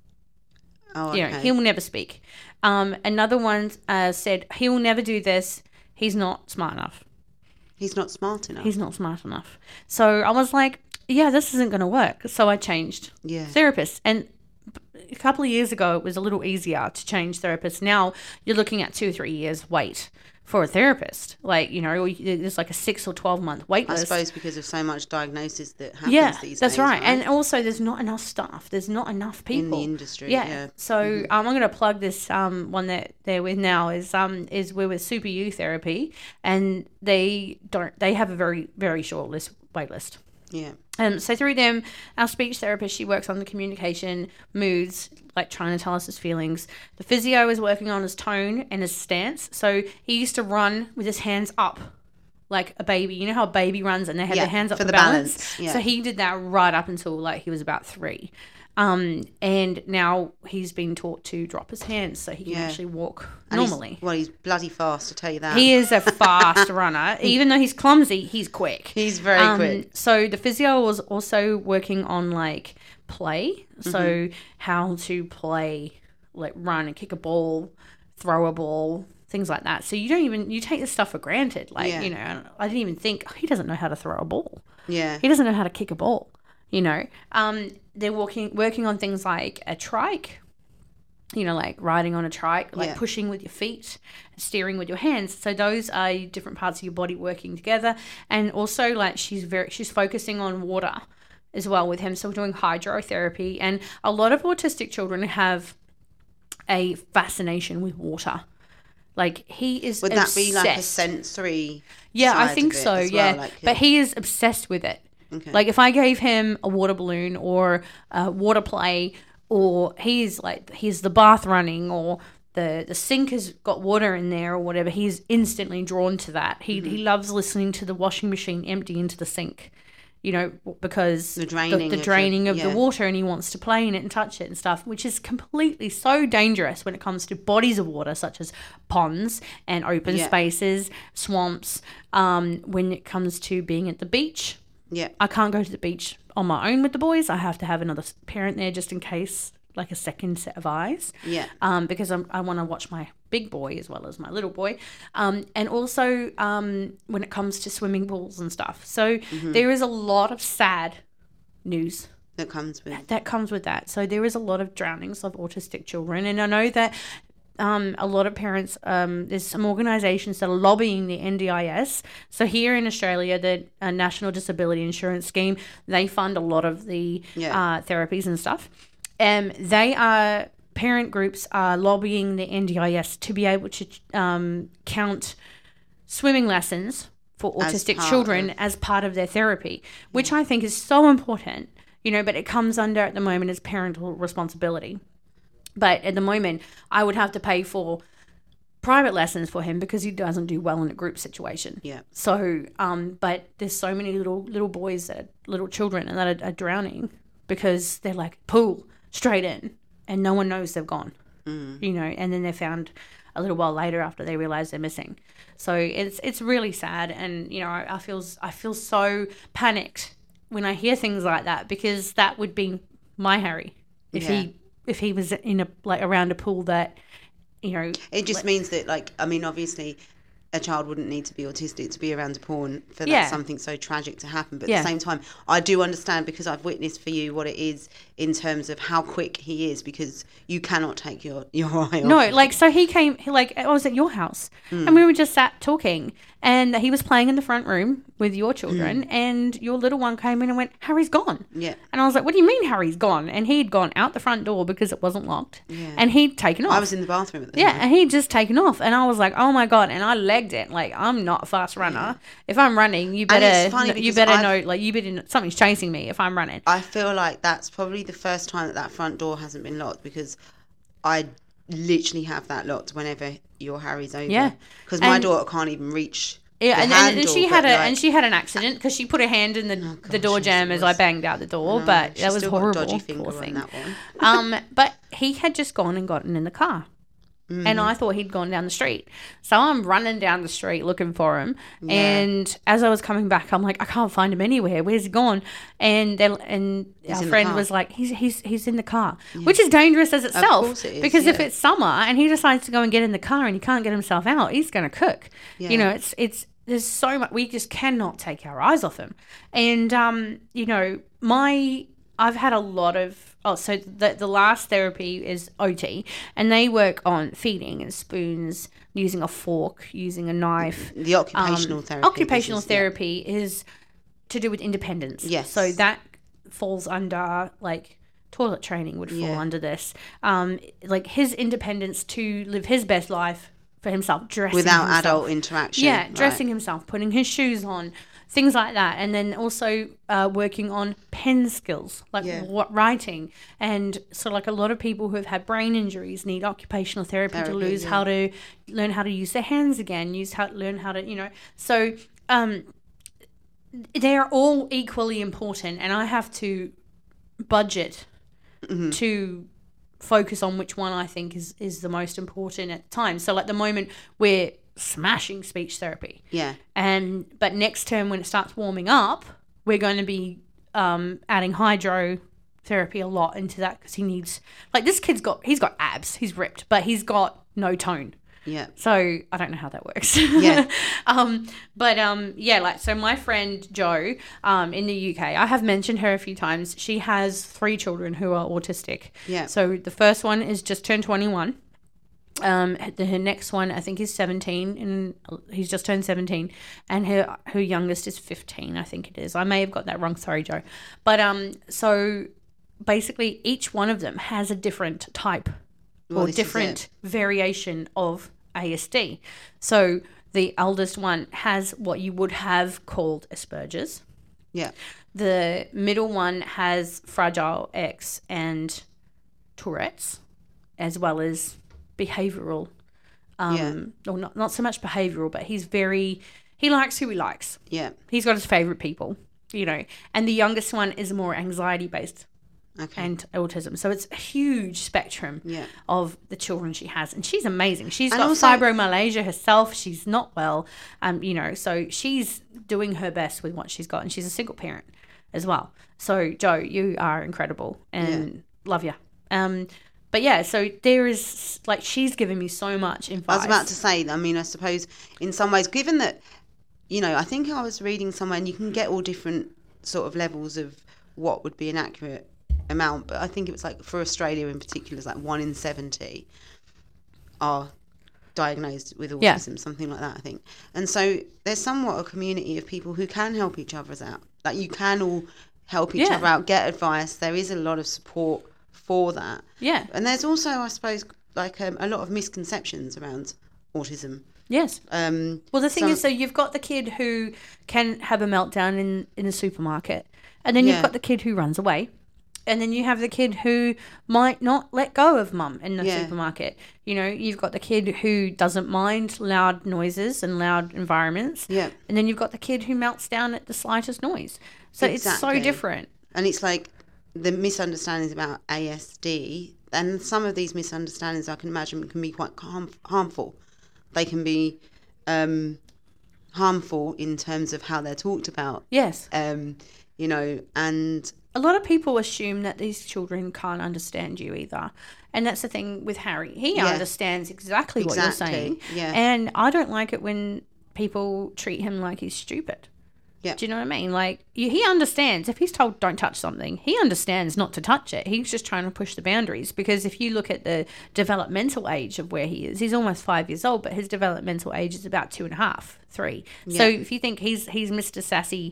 S2: Oh, okay.
S1: He will never speak. Another one said, he will never do this. He's not smart enough.
S2: He's not smart enough.
S1: So I was like, yeah, this isn't going to work. So I changed therapists. And a couple of years ago, it was a little easier to change therapists. Now you're looking at 2 or 3 years wait for a therapist. Like, there's like a 6 or 12 month wait list.
S2: I suppose because of so much diagnosis that happens these days.
S1: That's right. And also there's not enough staff. There's not enough people.
S2: In the industry, yeah.
S1: So I'm going to plug this one that they're with now is we're with Super U Therapy, and they have a very, very short wait list.
S2: Yeah.
S1: So through them, our speech therapist, she works on the communication, moods, like trying to tell us his feelings. The physio is working on his tone and his stance. So he used to run with his hands up like a baby. You know how a baby runs and they have their hands up for the balance? Yeah. So he did that right up until like he was about 3. And now he's been taught to drop his hands so he can actually walk normally.
S2: He's bloody fast, to tell you that.
S1: He is a fast runner. Even though he's clumsy, he's quick.
S2: He's very quick.
S1: So the physio was also working on like play. So how to play, like run and kick a ball, throw a ball, things like that. So you take this stuff for granted. Like, I didn't even think, he doesn't know how to throw a ball.
S2: Yeah.
S1: He doesn't know how to kick a ball. They're working on things like a trike, like riding on a trike, like
S2: Yeah.
S1: pushing with your feet, steering with your hands. So those are different parts of your body working together. And also, like, she's focusing on water as well with him. So we're doing hydrotherapy. And a lot of autistic children have a fascination with water. Like, he is
S2: Would that be like a
S1: obsessed.
S2: sensory?
S1: Yeah, I
S2: side
S1: think
S2: of it
S1: so.
S2: as
S1: Yeah,
S2: well? Like,
S1: but he is obsessed with it.
S2: Okay.
S1: Like, if I gave him a water balloon or a water play, or he's the bath running, or the sink has got water in there or whatever, he's instantly drawn to that. He loves listening to the washing machine empty into the sink, because
S2: The draining of
S1: draining of the
S2: yeah.
S1: water, and he wants to play in it and touch it and stuff, which is completely so dangerous when it comes to bodies of water such as ponds and open
S2: Yeah.
S1: spaces, swamps. When it comes to being at the beach,
S2: Yeah.
S1: I can't go to the beach on my own with the boys. I have to have another parent there just in case, like a second set of eyes.
S2: Yeah.
S1: Because I want to watch my big boy as well as my little boy. And also when it comes to swimming pools and stuff. So there is a lot of sad news
S2: That comes with.
S1: that comes with that. So there is a lot of drownings of autistic children. And I know that a lot of parents, there's some organisations that are lobbying the NDIS. So here in Australia, the National Disability Insurance Scheme, they fund a lot of the
S2: Yeah.
S1: therapies and stuff. Parent groups are lobbying the NDIS to be able to count swimming lessons for autistic
S2: part
S1: children
S2: of-
S1: as part of their therapy, which I think is so important, but it comes under at the moment as parental responsibility. But at the moment, I would have to pay for private lessons for him because he doesn't do well in a group situation.
S2: Yeah.
S1: So, but there's so many little boys, little children, and that are drowning because they're like pool straight in, and no one knows they've gone. And then they're found a little while later after they realize they're missing. So it's really sad, and I feel so panicked when I hear things like that, because that would be my Harry if he was in around a pool that
S2: It just means that, like, I mean, obviously, a child wouldn't need to be autistic to be around a porn for
S1: Yeah.
S2: that something so tragic to happen. But at
S1: Yeah.
S2: the same time, I do understand, because I've witnessed for you what it is in terms of how quick he is, because you cannot take your eye off.
S1: No, like, so I was at your house and we were just sat talking, and he was playing in the front room with your children, and your little one came in and went, Harry's gone.
S2: Yeah.
S1: And I was like, what do you mean Harry's gone? And he'd gone out the front door because it wasn't locked.
S2: Yeah.
S1: And he'd taken off.
S2: I was in the bathroom at the
S1: Yeah,
S2: time.
S1: and he'd just taken off, and I was like, "Oh my god!" And I legged it. Like, I'm not a fast runner. If I'm running, you
S2: And it's
S1: better
S2: funny
S1: you
S2: because
S1: better know, like, you better something's chasing me if I'm running.
S2: I feel like that's probably the first time that front door hasn't been locked, because I literally have that locked whenever your Harry's over.
S1: Yeah.
S2: Because my
S1: And-
S2: daughter can't even reach
S1: Yeah,
S2: the
S1: and
S2: handle,
S1: she
S2: but,
S1: had
S2: like,
S1: she had an accident because she put her hand in the
S2: gosh,
S1: door
S2: yes,
S1: jam
S2: it
S1: as I
S2: was.
S1: banged out the door,
S2: No,
S1: but
S2: she's
S1: that was
S2: still got a
S1: horrible.
S2: dodgy finger
S1: Poor
S2: on
S1: thing.
S2: that one.
S1: But he had just gone and gotten in the car. And I thought he'd gone down the street. So I'm running down the street looking for him.
S2: Yeah.
S1: And as I was coming back, I'm like, I can't find him anywhere. Where's he gone? And our
S2: in the
S1: friend
S2: car.
S1: was like, he's in the car, which is dangerous as itself.
S2: course it is,
S1: because if
S2: yeah.
S1: it's summer and he decides to go and get in the car and he can't get himself out, he's going to cook.
S2: Yeah.
S1: It's there's so much, we just cannot take our eyes off him. And, I've had a lot of, so the last therapy is OT, and they work on feeding and spoons, using a fork, using a knife.
S2: The occupational therapy.
S1: Occupational
S2: this is-
S1: therapy is to do with independence.
S2: Yes.
S1: So that falls under, like, toilet training would fall
S2: Yeah.
S1: under this. Like, his independence to live his best life for himself, dressing
S2: Without
S1: himself.
S2: adult interaction.
S1: Yeah,
S2: right.
S1: dressing himself, putting his shoes on, things like that. And then also working on pen skills, like
S2: Yeah.
S1: writing. And so, like, a lot of people who have had brain injuries need occupational therapy to learn how to use their hands again, learn how to, So they are all equally important, and I have to budget to focus on which one I think is the most important at the time. So, like, the moment we're smashing speech therapy.
S2: Yeah.
S1: But next term, when it starts warming up, we're going to be adding hydrotherapy a lot into that, because he needs, like, this kid's he's got abs, he's ripped, but he's got no tone.
S2: Yeah.
S1: So I don't know how that works.
S2: Yeah.
S1: So my friend Jo, in the UK, I have mentioned her a few times. She has 3 children who are autistic.
S2: Yeah.
S1: So the first one is just turned 21. Her next one I think is 17, and he's just turned 17, and her youngest is 15, I think it is. I may have got that wrong, sorry Jo. But so basically each one of them has a different type or different variation of ASD. So the eldest one has what you would have called Asperger's.
S2: Yeah.
S1: The middle one has Fragile X and Tourette's, as well as behavioral, or not so much behavioral, but he likes who he likes.
S2: Yeah.
S1: He's got his favorite people, and the youngest one is more anxiety based.
S2: Okay.
S1: And autism. So it's a huge spectrum of the children she has. And she's amazing. She's got
S2: also
S1: fibromyalgia herself. She's not well, so she's doing her best with what she's got. And she's a single parent as well. So, Jo, you are incredible and love you. But yeah, so there is, like, she's given me so much advice.
S2: I was about to say, I mean, I suppose in some ways, given that, I think I was reading somewhere, and you can get all different sort of levels of what would be an accurate amount, but I think it was like for Australia in particular, it's like 1 in 70 are diagnosed with autism, something like that, I think. And so there's somewhat a community of people who can help each other out. Like, you can all help each other out, get advice. There is a lot of support for that.
S1: Yeah.
S2: And there's also, I suppose, like a lot of misconceptions around autism.
S1: Yes. Well, the thing is, so you've got the kid who can have a meltdown in a supermarket, and then you've got the kid who runs away. And then you have the kid who might not let go of mum in the supermarket. You've got the kid who doesn't mind loud noises and loud environments.
S2: Yeah.
S1: And then you've got the kid who melts down at the slightest noise. So it's so different.
S2: And it's like the misunderstandings about ASD, and some of these misunderstandings I can imagine can be quite harmful. They can be harmful in terms of how they're talked about.
S1: Yes.
S2: And
S1: a lot of people assume that these children can't understand you either. And that's the thing with Harry. He understands exactly what you're saying.
S2: Yeah.
S1: And I don't like it when people treat him like he's stupid.
S2: Yeah.
S1: Do you know what I mean? Like, he understands. If he's told don't touch something, he understands not to touch it. He's just trying to push the boundaries. Because if you look at the developmental age of where he is, he's almost 5 years old, but his developmental age is about 2.5, 3. Yeah. So if you think he's Mr. Sassy,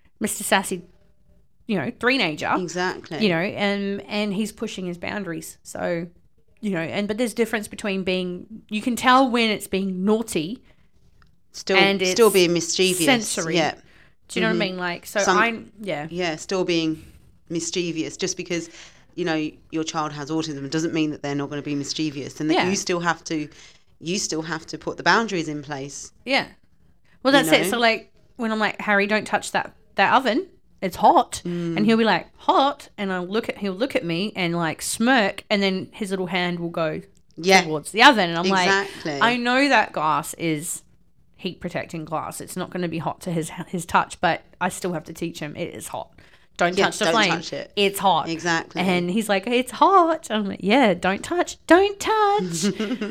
S1: 3-nager.
S2: Exactly.
S1: And he's pushing his boundaries. So, but there's difference between you can tell when it's being naughty and it's
S2: still being mischievous.
S1: Sensory.
S2: Yeah.
S1: Do you know what I mean? Like, so
S2: still being mischievous. Just because, your child has autism doesn't mean that they're not going to be mischievous, and that you still have to put the boundaries in place.
S1: Yeah. Well, that's it. So, like, when I'm like, Harry, don't touch that oven. It's hot. And he'll be like, hot? And he'll look at me and like smirk, and then his little hand will go towards the oven. And I'm like, I know that glass is heat protecting glass. It's not going to be hot to his touch, but I still have to teach him it is hot. Don't touch the flame.
S2: Touch it.
S1: It's hot.
S2: Exactly.
S1: And he's like, it's hot. I'm like, yeah, don't touch. Don't touch.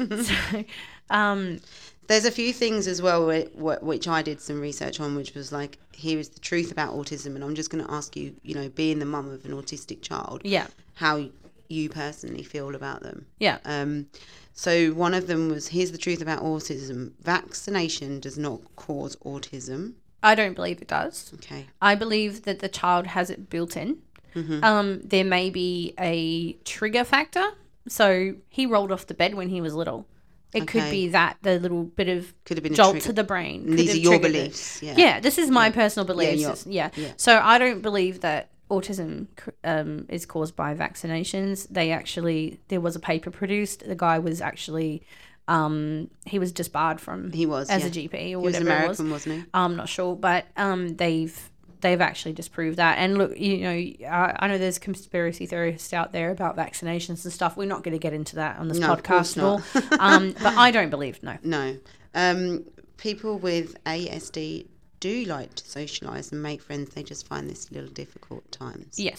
S1: So,
S2: there's a few things as well which I did some research on, which was like, here is the truth about autism. And I'm just going to ask you, being the mum of an autistic child, how you personally feel about them.
S1: Yeah.
S2: So one of them was, here's the truth about autism. Vaccination does not cause autism.
S1: I don't believe it does.
S2: Okay.
S1: I believe that the child has it built in.
S2: Mm-hmm.
S1: There may be a trigger factor. So he rolled off the bed when he was little. It could be that, the little bit of jolt to the brain.
S2: And these are your beliefs.
S1: Yeah, this is my personal beliefs. Yeah. So I don't believe that autism is caused by vaccinations. There was a paper produced. The guy was actually, he was disbarred from a GP or whatever it was.
S2: He was American, wasn't he?
S1: I'm not sure, but they've actually disproved that. And look, I know there's conspiracy theorists out there about vaccinations and stuff. We're not going to get into that on this podcast at all. But I don't believe,
S2: No. People with ASD do like to socialise and make friends. They just find this a little difficult at times.
S1: Yes.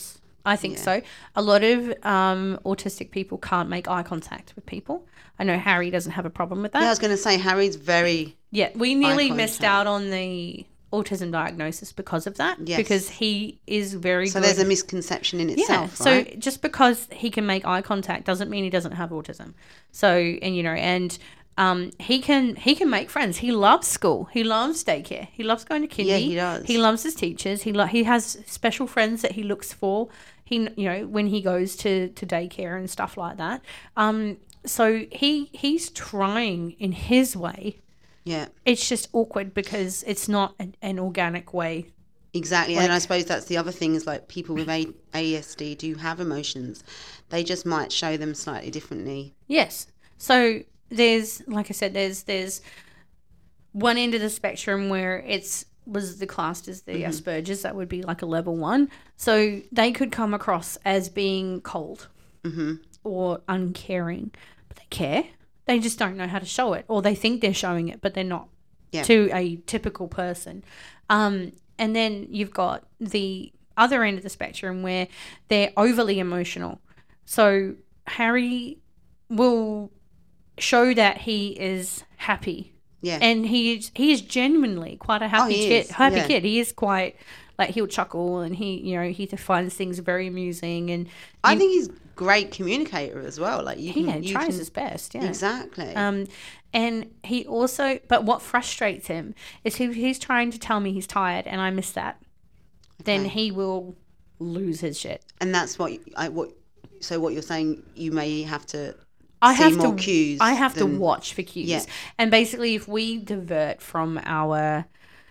S1: I think so. A lot of autistic people can't make eye contact with people. I know Harry doesn't have a problem with that.
S2: Yeah, I was going to say Harry's very...
S1: Yeah, we nearly missed out on the autism diagnosis because of that. Yes. Because he is very good.
S2: So there's a misconception in itself,
S1: right? So just because he can make eye contact doesn't mean he doesn't have autism. So, and, you know, and... he can make friends. He loves school. He loves daycare. He loves going to kindy.
S2: Yeah, he does.
S1: He loves his teachers. He has special friends that he looks for. You know, when he goes to daycare and stuff like that. So he's trying in his way.
S2: Yeah.
S1: It's just awkward because it's not an organic way.
S2: Exactly. And I suppose that's the other thing is like people with ASD do have emotions. They just might show them slightly differently.
S1: Yes. So there's, like I said, there's one end of the spectrum where was classed as the Asperger's. That would be like a level 1. So they could come across as being cold or uncaring, but they care. They just don't know how to show it, or they think they're showing it, but they're not to a typical person. And then you've got the other end of the spectrum where they're overly emotional. So Harry will show that he is happy.
S2: Yeah.
S1: And he is genuinely quite a happy kid. He is quite, like, he'll chuckle and he finds things very amusing. And
S2: I think he's a great communicator as well. Like
S1: he tries his best. Yeah.
S2: Exactly.
S1: And he also, but what frustrates him is he's trying to tell me he's tired and I miss that. Okay. Then he will lose his shit.
S2: And that's what you're saying, you may have to see more cues.
S1: I have to watch for cues. Yeah. And basically, if we divert from our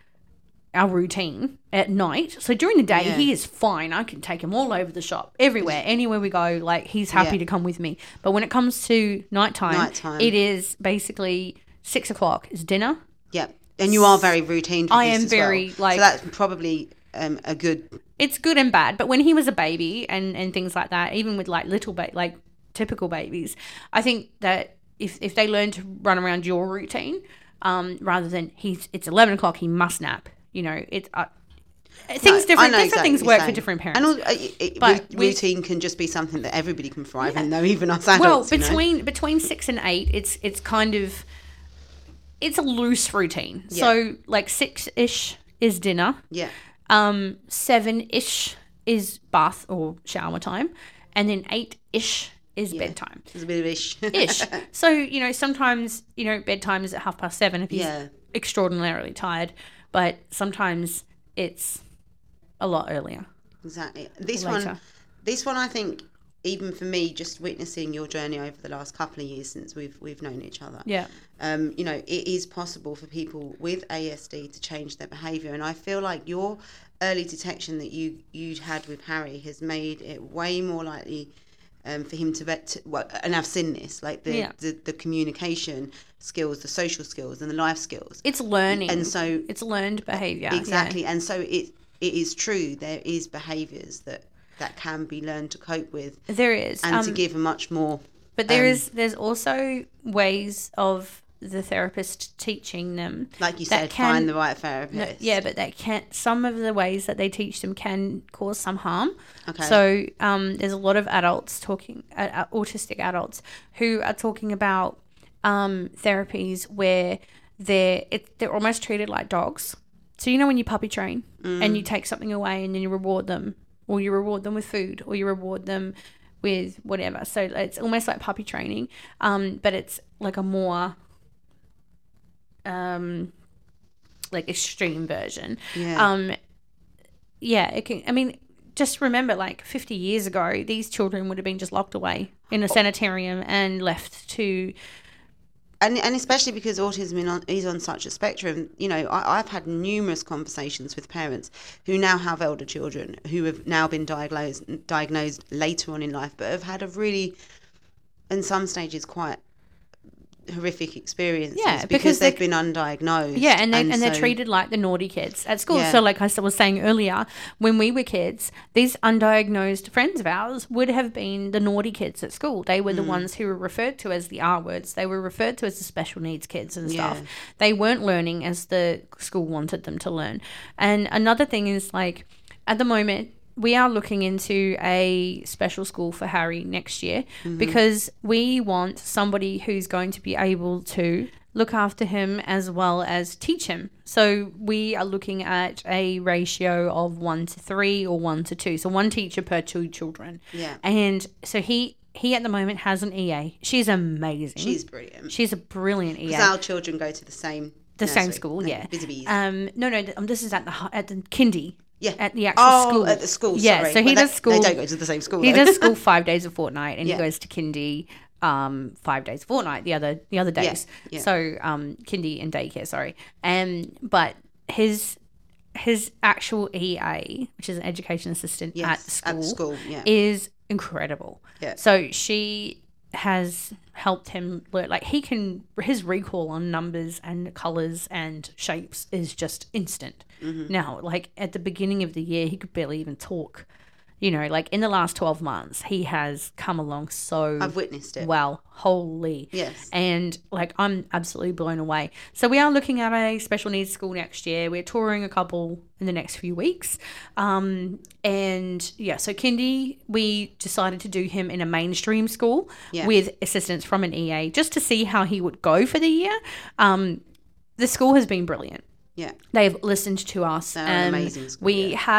S1: routine at night, so during the day, he is fine. I can take him all over the shop, everywhere, anywhere we go. Like, he's happy to come with me. But when it comes to nighttime, it is basically 6 o'clock is dinner.
S2: Yeah. And you are very routine.
S1: I am very,
S2: so that's probably a good...
S1: It's good and bad. But when he was a baby and things like that, even with like typical babies, I think that if they learn to run around your routine, rather than it's 11 o'clock, he must nap. You know, different things work for different parents.
S2: And routine can just be something that everybody can thrive in, though, even us adults.
S1: Well, between 6 and 8, it's kind of, it's a loose routine. Yeah. So like 6-ish is dinner.
S2: Yeah.
S1: 7-ish is bath or shower time, and then 8-ish is bedtime.
S2: It's a bit of ish.
S1: So, you know, sometimes, you know, bedtime is at 7:30 if he's extraordinarily tired, but sometimes it's a lot earlier.
S2: Exactly. This one, I think, even for me, just witnessing your journey over the last couple of years since we've known each other.
S1: Yeah.
S2: You know, it is possible for people with ASD to change their behaviour, and I feel like your early detection that you had with Harry has made it way more likely for him and I've seen this, like the communication skills, the social skills, and the life skills.
S1: It's learning,
S2: and so
S1: it's learned behaviour.
S2: Exactly, and so it is true. There is behaviours that can be learned to cope with.
S1: There is,
S2: and to give a much more.
S1: But there's also ways of the therapist teaching them,
S2: like you said, find the right therapist.
S1: But some of the ways that they teach them can cause some harm.
S2: Okay.
S1: So there's a lot of adults autistic adults who are talking about therapies where they're almost treated like dogs. So you know when you puppy train and you take something away and then you reward them, or you reward them with food, or you reward them with whatever. So it's almost like puppy training, but it's like a more like extreme version. It can, I mean, just remember, like 50 years ago, these children would have been just locked away in a sanitarium and left to...
S2: And especially because autism is on such a spectrum, you know, I've had numerous conversations with parents who now have elder children who have now been diagnosed later on in life, but have had a really, in some stages, quite horrific experiences because they've been undiagnosed.
S1: Yeah, and they're treated like the naughty kids at school. Yeah. So like I was saying earlier, when we were kids, these undiagnosed friends of ours would have been the naughty kids at school. They were the ones who were referred to as the R words. They were referred to as the special needs kids and stuff. They weren't learning as the school wanted them to learn. And another thing is, like, at the moment, we are looking into a special school for Harry next year because we want somebody who's going to be able to look after him as well as teach him. So we are looking at a ratio of 1:3 or 1:2. So 1 teacher per 2 children.
S2: Yeah.
S1: And so he at the moment has an EA. She's amazing.
S2: She's brilliant.
S1: She's a brilliant EA.
S2: Because our children go to the same
S1: same school, yeah.
S2: Busy bees.
S1: No, this is at the kindy.
S2: Yeah.
S1: At the actual school.
S2: At the school,
S1: yeah,
S2: sorry.
S1: so he does school.
S2: They don't go to the same school,
S1: He
S2: though.
S1: does school 5 days a fortnight, and
S2: Yeah.
S1: he goes to kindy 5 days a fortnight the other days.
S2: Yeah.
S1: So kindy and daycare, sorry. But his actual EA, which is an education assistant
S2: Yes,
S1: at the school,
S2: yeah.
S1: is incredible.
S2: Yeah.
S1: So she has helped him learn, like his recall on numbers and colors and shapes is just instant. Now, like at the beginning of the year, he could barely even talk. You know, like in the last 12 months, he has come along so
S2: I've witnessed it.
S1: well. Holy.
S2: Yes.
S1: And like I'm absolutely blown away. So we are looking at a special needs school next year. We're touring a couple in the next few weeks. And yeah, so kindy, we decided to do him in a mainstream school with assistance from an EA just to see how he would go for the year. The school has been brilliant.
S2: Yeah.
S1: They've listened to us.
S2: They're an amazing school,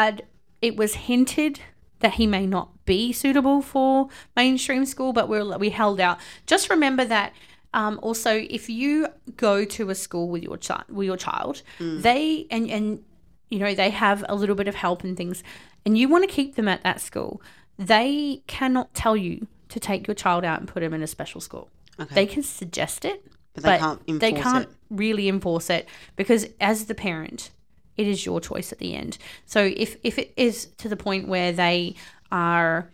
S1: It was hinted that he may not be suitable for mainstream school, but we held out. Just remember that also if you go to a school with your child, they and you know they have a little bit of help and things, and you want to keep them at that school, they cannot tell you to take your child out and put him in a special school.
S2: Okay.
S1: They can suggest it,
S2: But
S1: but
S2: they can't enforce it.
S1: really enforce it because as the parent, it is your choice at the end. So if it is to the point where they are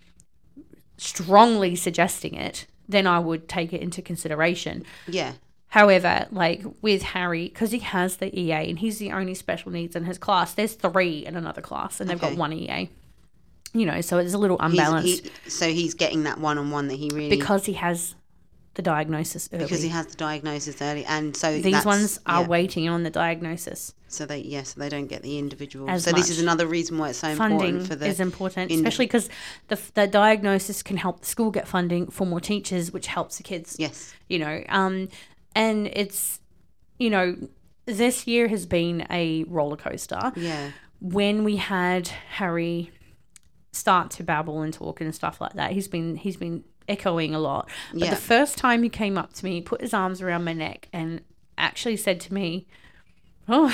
S1: strongly suggesting it, then I would take it into consideration.
S2: Yeah.
S1: However, like with Harry, because he has the EA and he's the only special needs in his class, there's 3 in another class and they've got 1 EA. You know, so it's a little unbalanced.
S2: So he's getting that one-on-one that he really...
S1: Because he has the diagnosis early.
S2: Because he has the diagnosis early, and so
S1: these ones are waiting on the diagnosis.
S2: So they don't get the individual.
S1: As
S2: so this
S1: much.
S2: is another reason why it's so
S1: Funding
S2: important for the...
S1: is important, especially because the diagnosis can help the school get funding for more teachers, which helps the kids.
S2: Yes.
S1: You know, and it's, you know, this year has been a roller coaster.
S2: Yeah.
S1: When we had Harry start to babble and talk and stuff like that, he's been echoing a lot. But the first time he came up to me, he put his arms around my neck and actually said to me, "Oh,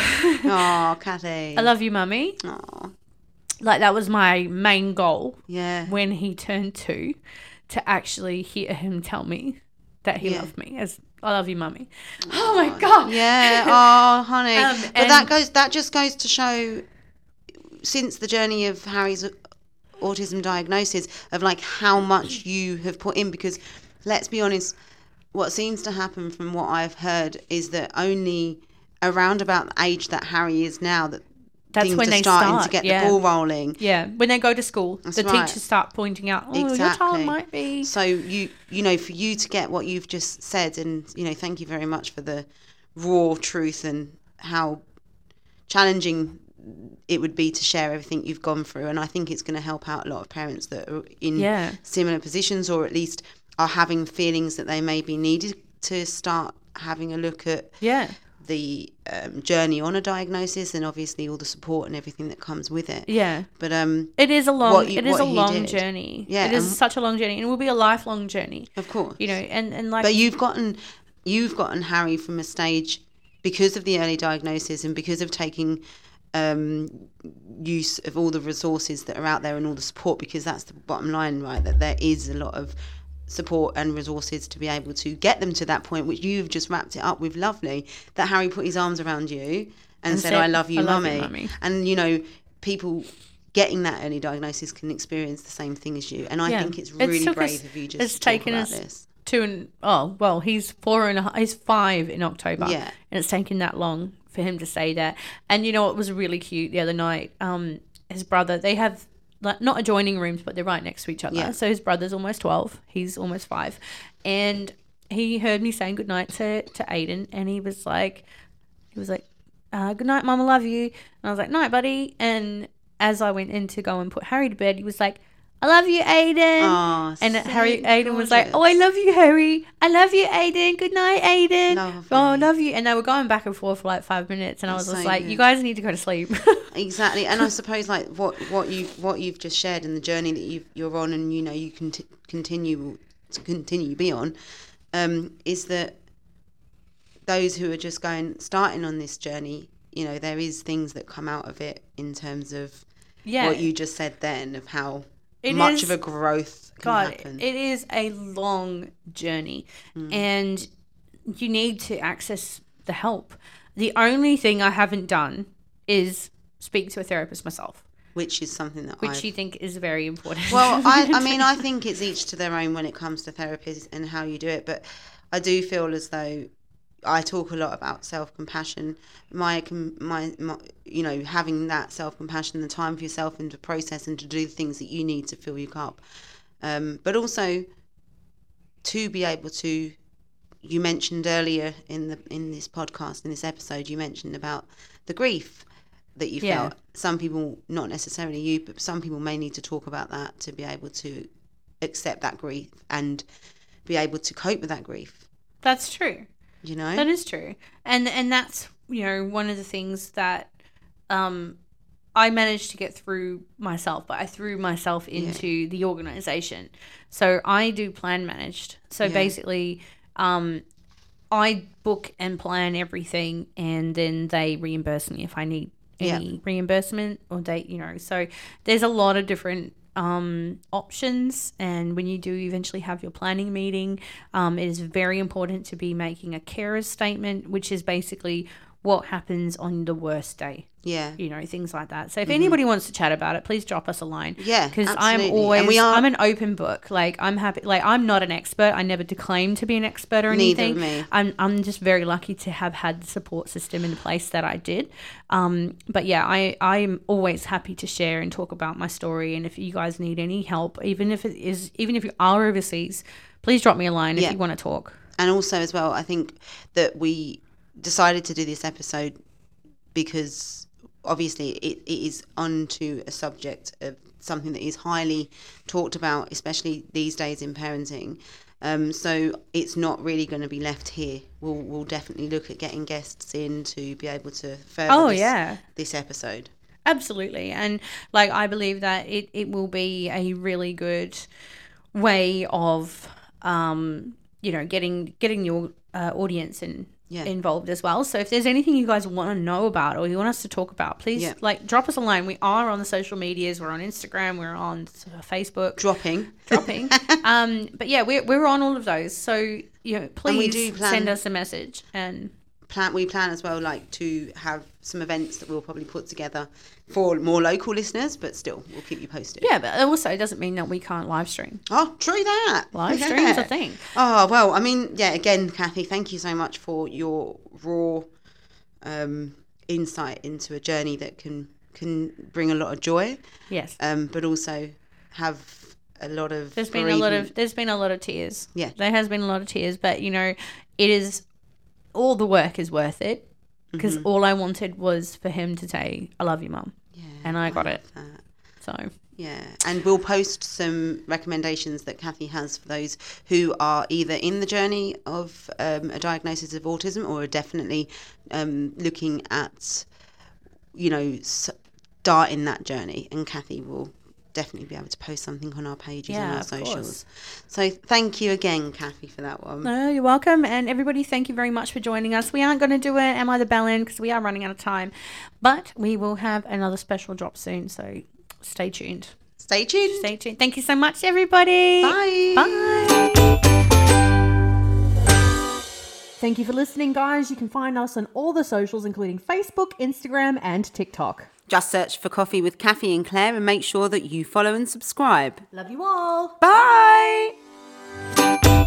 S2: Kathy,
S1: I love you, Mummy."
S2: Oh,
S1: Like that was my main goal.
S2: yeah.
S1: When he turned 2, to actually hear him tell me that he loved me as "I love you, Mummy." Oh my God.
S2: Yeah. Oh, honey. But
S1: and-
S2: that just goes to show, since the journey of Harry's autism diagnosis, of like how much you have put in, because let's be honest, what seems to happen from what I've heard is that only around about the age that Harry is now that
S1: That's
S2: things
S1: when
S2: are
S1: they
S2: starting
S1: start,
S2: to get
S1: yeah.
S2: the ball rolling.
S1: Yeah, when they go to school, the
S2: right.
S1: teachers start pointing out, "Oh, your
S2: Exactly.
S1: child might be."
S2: So you know, for you to get what you've just said, and you know, thank you very much for the raw truth and how challenging it would be to share everything you've gone through. And I think it's going to help out a lot of parents that are in similar positions, or at least are having feelings that they may be needed to start having a look at the journey on a diagnosis, and obviously all the support and everything that comes with it.
S1: Yeah.
S2: But
S1: it is a long
S2: did.
S1: journey.
S2: Yeah,
S1: it is such a long journey, and it will be a lifelong journey.
S2: Of course.
S1: You know, and like.
S2: But you've gotten Harry from a stage, because of the early diagnosis and because of taking use of all the resources that are out there and all the support, because that's the bottom line, right? That there is a lot of support and resources to be able to get them to that point, which you've just wrapped it up with lovely, that Harry put his arms around you and said, "I love you, Mummy." And you know, people getting that early diagnosis can experience the same thing as you, and I think it's really brave of you just to talk about this.
S1: He's 4.5, he's 5 in October.
S2: Yeah.
S1: And it's taken that long for him to say that. And you know what was really cute the other night? His brother, they have like not adjoining rooms, but they're right next to each other.
S2: Yeah.
S1: So his brother's almost 12, he's almost 5. And he heard me saying goodnight to Aiden, and he was like, "Good night, Mum, I love you." And I was like, "Night, buddy." And as I went in to go and put Harry to bed, he was like, I love you, Aiden.
S2: Oh,
S1: and
S2: so
S1: Aiden was like,
S2: gorgeous.
S1: oh, I love you, Harry. I love you, Aiden. Good night, Aiden.
S2: Lovely.
S1: Oh, I love you. And they were going back and forth for like 5 minutes. And I was
S2: That's
S1: just
S2: so
S1: like,
S2: good.
S1: you guys need to go to sleep.
S2: Exactly. And I suppose like what you've just shared and the journey that you're on, and you know you can continue to be on, is that those who are just starting on this journey, you know, there is things that come out of it in terms of what you just said then, of how much of a growth can happen.
S1: It is a long journey, and you need to access the help. The only thing I haven't done is speak to a therapist myself,
S2: which is something that
S1: you think is very important.
S2: Well, I mean, I think it's each to their own when it comes to therapies and how you do it, but I do feel as though I talk a lot about self-compassion. My you know, having that self-compassion, the time for yourself and to process and to do the things that you need to fill your cup. But also to be able to, you mentioned earlier in this podcast, in this episode, you mentioned about the grief that you felt. Some people, not necessarily you, but some people may need to talk about that to be able to accept that grief and be able to cope with that grief.
S1: That's true.
S2: You know,
S1: that is true, and that's, you know, one of the things that I managed to get through myself, but I threw myself into the organization. So I do plan managed. So basically, I book and plan everything, and then they reimburse me if I need any reimbursement or date. You know, so there's a lot of different options, and when you do eventually have your planning meeting, it is very important to be making a carer's statement, which is basically what happens on the worst day. You know, things like that. So if anybody wants to chat about it, please drop us a line. Because I'm always, I'm an open book. Like, I'm happy. Like, I'm not an expert. I never claim to be an expert or anything.
S2: Neither me.
S1: I'm just very lucky to have had the support system in place that I did. But yeah, I'm always happy to share and talk about my story. And if you guys need any help, even if you are overseas, please drop me a line if you want to talk.
S2: And also as well, I think that we decided to do this episode because obviously it is onto a subject of something that is highly talked about, especially these days in parenting. So it's not really going to be left here. We'll definitely look at getting guests in to be able to further this episode.
S1: Absolutely. And like, I believe that it will be a really good way of you know, getting your audience and involved as well. So if there's anything you guys want to know about or you want us to talk about, please like drop us a line. We are on the social medias. We're on Instagram. We're on Facebook.
S2: Dropping.
S1: But yeah, we're on all of those. So, you know, please send us a message. And
S2: we plan as well, like, to have some events that we'll probably put together for more local listeners, but still, we'll keep you posted.
S1: Yeah, but also it doesn't mean that we can't live stream.
S2: Oh, true that.
S1: Live stream's a thing.
S2: Oh, well, I mean, yeah, again, Kathy, thank you so much for your raw insight into a journey that can bring a lot of joy.
S1: Yes.
S2: But also have a lot of
S1: there's been a lot of tears.
S2: Yeah.
S1: There has been a lot of tears, but you know, it is all the work is worth it, because all I wanted was for him to say, I love you, Mum. Yeah. And I got it.
S2: That.
S1: So
S2: yeah, and we'll post some recommendations that Kathy has for those who are either in the journey of a diagnosis of autism or are definitely looking at, you know, starting that journey. And Kathy will definitely be able to post something on our pages and our socials. Course. So thank you again, Kathy, for that one.
S1: No, you're welcome. And everybody, thank you very much for joining us. We aren't going to do it, Am I the Bellend, because we are running out of time. But we will have another special drop soon, so stay tuned.
S2: Stay tuned.
S1: Stay tuned. Thank you so much, everybody.
S2: Bye.
S1: Bye. Thank you for listening, guys. You can find us on all the socials, including Facebook, Instagram, and TikTok.
S2: Just search for Coffee with Kathy and Claire and make sure that you follow and subscribe.
S1: Love you all.
S2: Bye.